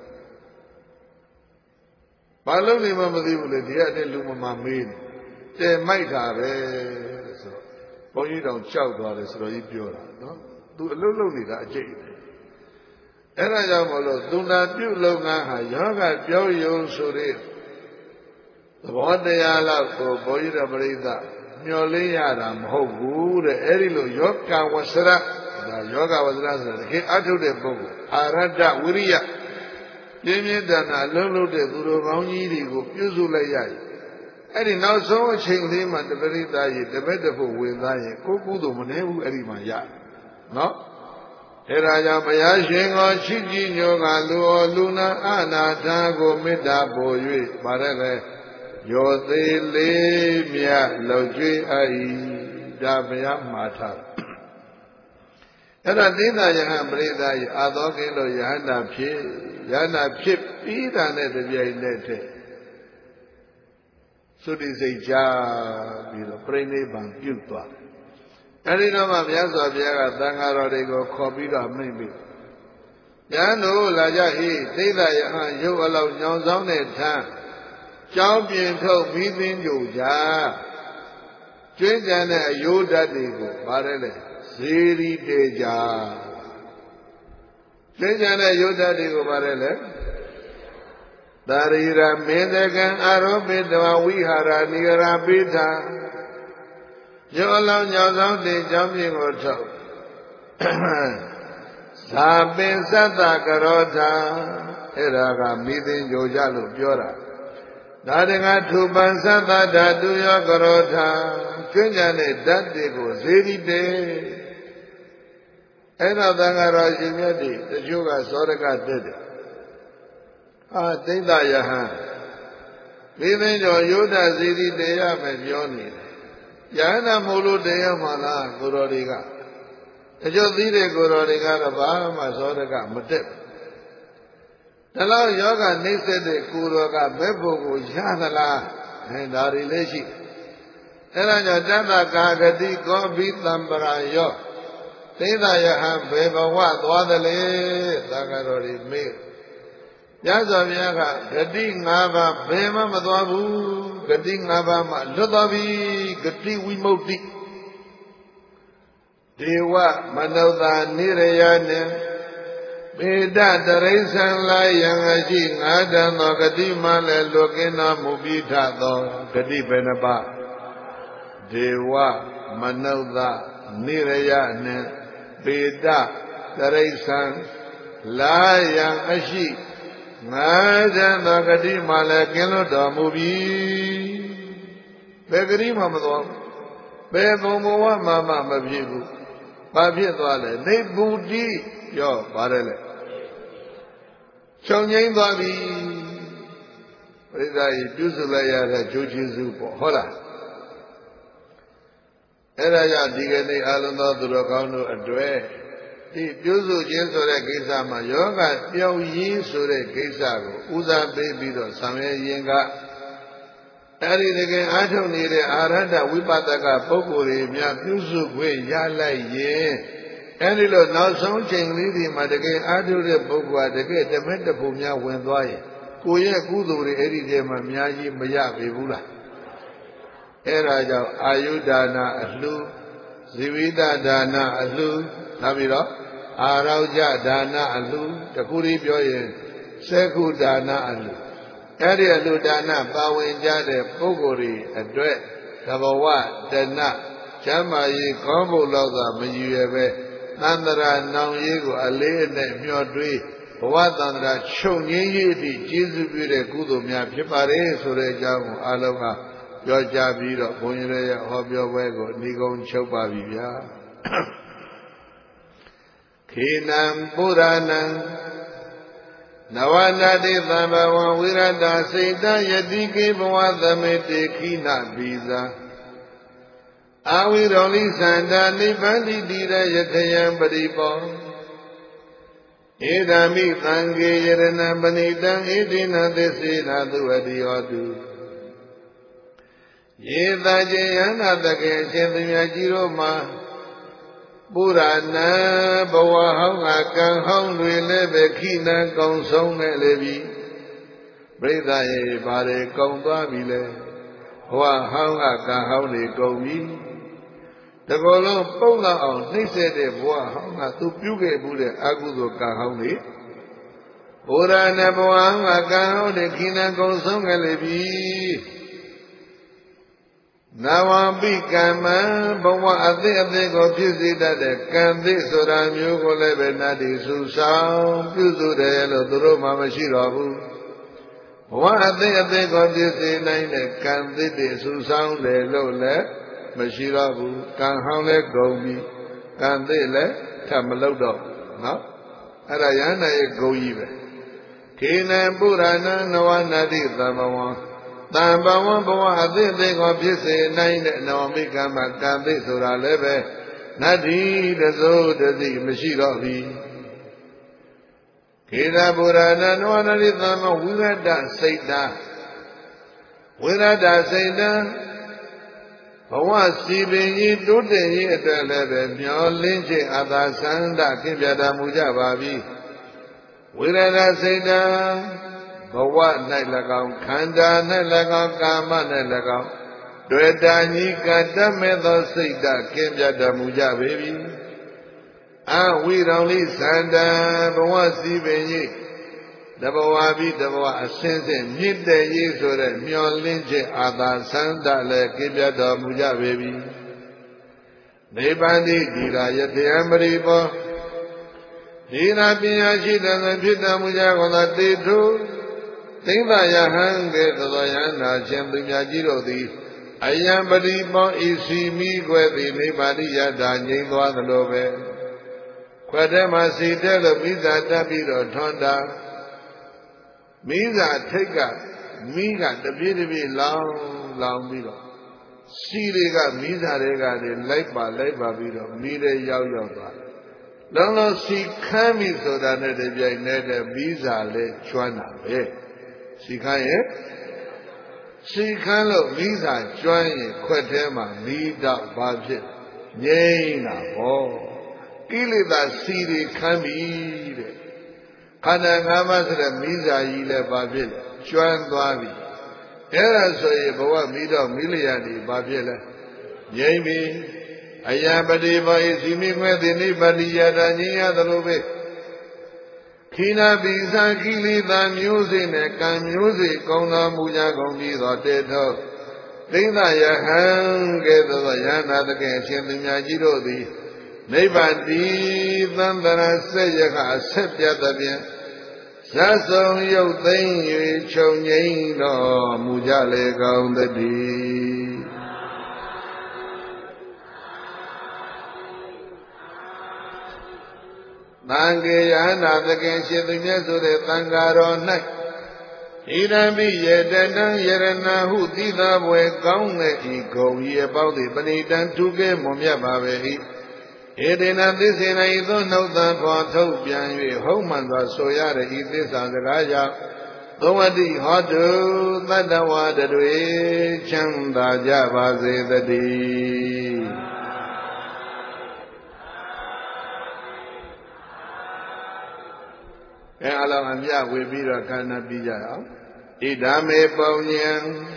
ဘာလို့နေမှမသိဘူးလေဒီကတည်းလူမမေးနေတဲ့မိုက်ခါပဲဆိုတော့ဘုန်းကြီးတောင်ကြောက်သွားတယ်ဆိုတော့ကြီးပြောတာနော်သူအလုတ်လုတ်နေတာအကျိတ်တယ်အဲ့ဒါကြောင့်မလို့သူနာပြုလုပ်ငန်းဟာယောဂပြောင်းယုံဆိုတဲ့သဘောတရားလောက်ကိုဘုန်းကြီးတော်ပြိဿမျှော်လင့်ရတာမဟုတ်ဘူးတဲ့အဲ့ဒီလိုယောဂဝဆရဒါယောဂဝဆရဆိုတာတကယ်အထုတ်တဲ့ပုဂ္ဂိုလ်အာရတ္တဝိရိယပြင်းပြင်းထန်ထန်အလုံးလုံးတဲ့သူတော်ကောင်းကြီးတွေကိုပြုစုလိုက်ရရင်အဲ့ဒီနောက်ဆုံးအချိန်လေးမှာတပရိသရေတပည့်တဖို့ဝင်သားရင်ကိုကုသိုလ်မနေဘူးအဲ့ဒီမှာရနော်အဲ့ဒါကြောင့်ဘုရားရှင်ကိုချစ်ကြည်ညိုကလူတော်လူနာအနာထာကိုမေတ္တာပို့၍ပါတယ်လေရောသေးလေးမြတ်လောက်ကျွေးအပ်ဒါဘုရားမှာထားအဲ့ဒါသိသာယဟန်ပရိသတ်အာသောကင်းလို့ယဟန္တာဖြစ်ပြီးတာနဲ့တပြိုင်နက်တည်းသုတိစိတ်ချပြီးတော့ပြိဋိဘံပြုတ်သွားတယ်အဲဒီတော့မှမြတ်စွာဘုရားကသံဃာတော်တွေကိုခေါ်ပြီးတော့မိန့်ပြီးဉာဏ်တို့လာကြဟိသိသာယဟန်ရုပ်အလောက်ညောင်ဆောင်တဲ့ထမ်းကြောင်းပြင်ထုတ်ပြီးသင်းကြကြကျွင်းကြံတဲ့အယိုးဓာတ်တွေကိုပါတယ်လေဇေရီတေကြကျွင်းကြံတဲ့ယိုးဓာတ်တွေကိုပါတယ်လေသာရိရမေသကံအာရောပိတဝဝိဟာရနိဂရာပိဋာရုပ်အလောင်းညောင်ဆောင်တဲ့ကြောင်းပြင်ကိုထုတ်ဇာပင်သတ္တကရောဓာအဲ့ဒါကမိသင်ကြကြလို့ပြောတာဒါတကထူပန်သတ္တဓာတုယောကရောထာကျွမ်းကြံတဲ့ဓာတ်တွေကိုဇေဒီတေအဲ့တော့သံဃာတော်ရှင်မြတ်တွေတချို့ကသောရကတက်တယ်သိမ့်သာယဟန်လေးသိန်းကျော်ယုဒ္ဓဇေဒီတေရမယ်ပြောနေတယ်ယဟနာမို့လို့တေရမှာလားကိုတော်တွေကတချို့သိတဲ့ကိုတော်တွေကတော့ဘာမှသောရကမတက်ဒါလောက်ယောဂနှိမ့်ဆက်တဲ့ကိုတော်ကဘက်ဖို့ကိုရသလားဒါတွေလည်းရှိအဲ့ဒါကြောင့်တတ္တကာဂတိကောဘိတံပရာယောသိသယဟံဘေဘဝသွားတယ်လေသံဃာတော်တွေမေးမြတ်စွာဘုရားကဂတိ၅ပါးဘယ်မှမသွားဘူးဂတိ၅ပါးမှလွတ်သွားပြီဂတိဝိမု ക്തി ဒေဝမနုဿာနိရယနဲ့ပေဒတရိစ္ဆန်လာယံအရှိငါးတန်သောဂတိမှလည်းလွတ်ကင်းတော်မူပြီးထသောဂတိဘယ်နှပါဒေဝမနုဿာနိရယနဲ့ပေဒတရိစ္ဆန်လာယံအရှိငါးတန်သောဂတိမှလည်းကင်းလွတ်တော်မူပြီးဘယ်ဂတိမှမသွားဘူးဘယ်ဘုံဘဝမှမဖြစ်ဘူးဘာဖြစ်သွားလဲနေဘူတိရောပါတယ်လေချုပ်ငိမ့်သွားပြီပရိသတ်ကြီးပြုစုလိုက်ရတဲ့ကျိုးကျေးဇူးပေါ့ဟုတ်လားအဲ့ဒါကြောင့်ဒီကနေ့အာလုံးသောသူတော်ကောင်းတို့အတွေ့ဒီပြုစုခြင်းဆိုတဲ့ကိစ္စမှာယောဂပျောက်ရင်းဆိုတဲ့ကိစ္စကိုဦးစားပေးပြီးတော့ဆောင်ရွက်ရင်ကအဲ့ဒီတကယ်အားထုတ်နေတဲ့အာရဟတဝိပဿကပုဂ္ဂိုလ်တွေများပြုစုခွင့်ရလိုက်ရင်အဲ့ဒီလိုနောက်ဆုံးချိန်လေးဒီမှာတကယ်အားထုတ်တဲ့ပုဂ္ဂိုလ်ကတကယ်တမက်တဖို့များဝင်သွားရင်ကိုယ့်ရဲ့ကုသိုလ်တွေအဲ့ဒီထဲမှာအများကြီးမရပေဘူးလားအဲ့ဒါကြောင့်အာယုဒါနအလှဇီဝိတဒါနအလှနောက်ပြီးတော့အာရောကြဒါနအလှတခုလေးပြောရင်စေကုဒါနအလှအဲ့ဒီအလှဒါနပါဝင်ကြတဲ့ပုဂ္ဂိုလ်တွေအတွက်သဘဝတဏကျမ်းမာရေးခေါင်းဖို့လောက်သာမရည်ရွယ်ပဲသန္တရာနောင်ရေးကိုအလေးအနက်မျှော်တွေးဘဝသန္တရာချုပ်ငြိမ်းရေးအထိကျေးဇူးပြုတဲ့ကုသိုလ်များဖြစ်ပါတယ်ဆိုတဲ့အကြောင်းကိုအားလုံးကပြောကြပြီးတော့ဘုန်းကြီးရဲ့ဟောပြောပွဲကိုအနိဂုံးချုပ်ပါပြီဗျာခေနံပုရဏံနဝနာတိသံဘဝဝိရတစိတ်တယတိကေဘဝသမေတေခိနဘိဇာအာဝိရောလိသန္တာနိဗ္ဗာန်တိတိရယထယံပရိပောဧဒာမိသံဃေယရဏပဏိတံဣတိနသစ္စေနာသူအတိဟောတုယေတကျေယနာတကေအရှင်သူများကြီးတို့မှာပုရဏံဘဝဟောင်းကကံဟောင်းတွေလည်းပဲခိနံကောင်းဆုံးနဲ့လေပြီပြိဿရေဘာတွေကောင်းသွားပြီလဲဘဝဟောင်းကကံဟောင်းတွေကုန်ပြီတကောလုံးပုံလောက်အောင်နှိမ့်ဆက်တဲ့ဘဝဟောင်းကသူပြုခဲ့မှုတဲ့အကုသိုလ်ကံဟောင်းတွေပုရဏဘဝဟောင်းကကံဟောင်းတွေခိနံကောင်းဆုံးနဲ့လေပြီနဝပိကမ္မဘဝအသည့်အသည့်ကိုဖြစ်စေတတ်တဲ့ကံသည့်ဆိုတာမျိုးကိုလည်းပဲနတ်တွေစုဆောင်ပြုစုတယ်လို့သူတို့မှမရှိတော့ဘူးဘဝအသည့်အသည့်ကိုဖြစ်စေနိုင်တဲ့ကံသည့်တွေစုဆောင်တယ်လို့လည်းမရှိတော့ဘူးကံဟောင်းလည်းကုန်ပြီကံသည့်လည်းထပ်မလုပ်တော့ဘူးနော်အဲ့ဒါယန္တာရဲ့ဂုံကြီးပဲခေနံပုရဏနဝနာတိသမ္မဝံတံဘဝဘဝအသည့်အသည့်ကိုဖြစ်စေနိုင်တဲ့နဝမိကမ္မကံသည့်ဆိုတာလည်းပဲနတ္တိတစိုးတသိမရှိတော့ပြီခေတဗုရဏနဝနတိသမ္မဝိရဒစိတ်တာဝိရဒစိတ်တာဘဝစီပင်ကြီးတိုးတက်ရေးအတွက်လည်းပဲမျောလင်းခြင်းအသာသန္တာကင်းပြတာမူကြပါပြီဝိရဒစိတ်တာဘဝ၌၎င်းခန္ဓာ၌၎င်းကာမ၌၎င်းတွေ့တာညီကတတ်မဲ့သောစိတ်ဓာတ်ကင်းပြတ်တော်မူကြပေပြီအဝိရောင်လိသန္တာဘဝစီပင်ကြီးတဘဝပြီးတဘဝအစဉ်စဉ်မြင့်တဲ့ရေးဆိုတဲ့မျောလင်းခြင်းအာသာသန္တာလည်းကင်းပြတ်တော်မူကြပေပြီနိဗ္ဗာန်တိဒီရာယတယံပရိပောဒီနာပညာရှိတဲ့ဖြစ်တော်မူကြကုန်သောတေထုသိမ့်သာယဟံကဲ့သို့သောယန္တာရှင်သူများကြီးတို့သည်အယံပတိပေါင်းဤစီမိခွဲသည်နိဗ္ဗာန်ယတာငြိမ်းသွားသလိုပဲခွက်ထဲမှာစီတဲ့လို့မိစာတက်ပြီးတော့ထွန်းတာမိစာထိတ်ကမိကတပြေးတပြေးလောင်ပြီးတော့စီတွေကမိစာတွေကလိုက်ပါပြီးတော့မိတဲ့ရောက်သွားလုံးလုံးစီခမ်းပြီဆိုတာနဲ့တပြိုင်နက်တည်းမိစာလဲကျွမ်းတာပဲစီခမ်းရဲ့စီခမ်းလို့မိစာကျွမ်းရင်ခွက်ထဲမှာမိတော့ဘာဖြစ်ငြိမ်းတာဟောကိလေသာစီတွေခမ်းပြီတဲ့ခန္ဓာ၅ပါးဆိုတဲ့မိစာကြီးလည်းဘာဖြစ်လဲကျွမ်းသွားပြီအဲ့ဒါဆိုရင်ဘဝမိတော့မိလျာတွေဘာဖြစ်လဲငြိမ်းပြီအယံပတိဘောဤစီမိခွဲသည်နိဗ္ဗာန်ယတာငြိမ်းရသလိုပဲခိနာပိစာကိလေသာမျိုးစေ့နဲ့ကံမျိုးစေ့ကောင်းသောမူကြကုန်ပြီးသောတေထောသိမ့်သာယဟံကဲ့သို့သောယန္တာတကယ်အရှင်သူများကြီးတို့သည်နိဗ္ဗာန်တည်သံတရာဆက်ရခအဆက်ပြတ်သဖြင့်ဇတ်ဆုံးရုပ်သိမ်း၍ခြုံငိမ့်တော်မူကြလေကောင်းသတည်းသံဃေယနာသခင်ရှင်သူမြတ်ဆိုတဲ့သံဃာတော်၌ဣရံပိယေတတံယရဏဟုသီသာဘွယ်ကောင်းတဲ့ဤဂုံဤအပေါင်းသည်ပဏိတံထုကဲမွန်မြတ်ပါပဲ၏ဧတေနသစ္စေနဤသို့နှုတ်သံခေါ်ထုတ်ပြန်၍ဟုတ်မှန်စွာဆိုရတဲ့ဤသစ္စာစကားကြောင့်သုံးဝတိဟောတုတတ္တဝါတွေချမ်းသာကြပါစေတည်းအလောင်းအမြဝေပြီးတော့ခန္ဓာပြီးကြအောင်ဣဒာမေပုံညံ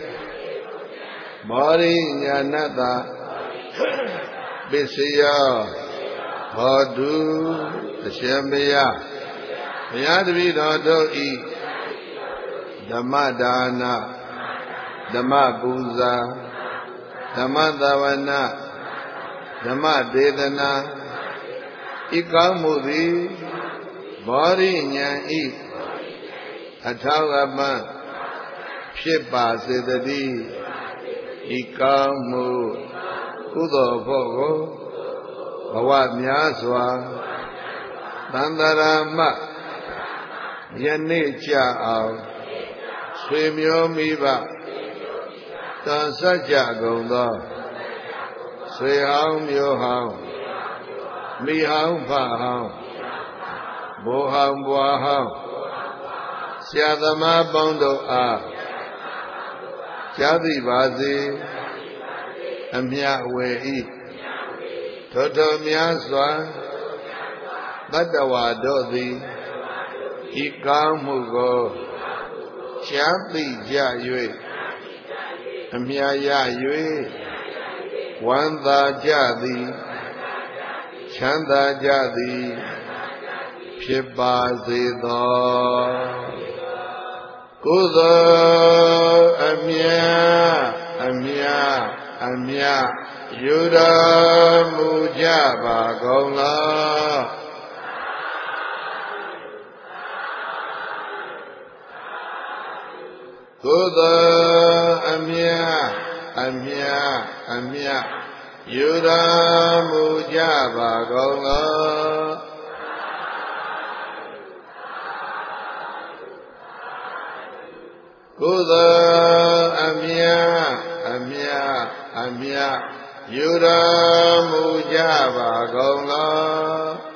မောရိညာဏတ္တပစ္စယောဟောတုအရှင်ဘုရားဘုရားတပည့်တော်တို့ဤဓမ္မဒါနဓမ္မပူဇာဓမ္မသဝနာဓမ္မဒေသနာဤကောင်းမှုသည်ဘောရိညာဤအထောက်အပံ့ဖြစ်ပါစေတည်းဤကောင်းမှုကုသိုလ်ဖို့ကိုဘဝများစွာသန္တရာမယနေ့ကြအောင်ဆွေမျိုးမိဘတောစကြကုန်သောဆွေဟောင်းမျိုးဟောင်းမိဟောင်းဖဟောင်းဘိုးဟောင်းဘွားဟောင်းဆရာသမားပေါင်းတို့အားကြားသိပါစေအမြဝေဤထိုထိုများစွာတတ္တဝါတို့သည်ဤကောင်းမှုကိုကြားသိကြ၍အမြရ၍ဝမ်းသာကြသည်ချမ်းသာကြသည်ဖြစ်ပါစေသောကုသိုလ်အမြယူတော်မူကြပါကုန်လောကုသိုလ်အမြယူတော်မူကြပါကုန်လောကုသိုလ်အမြယူတော်မူကြပါကုန်လော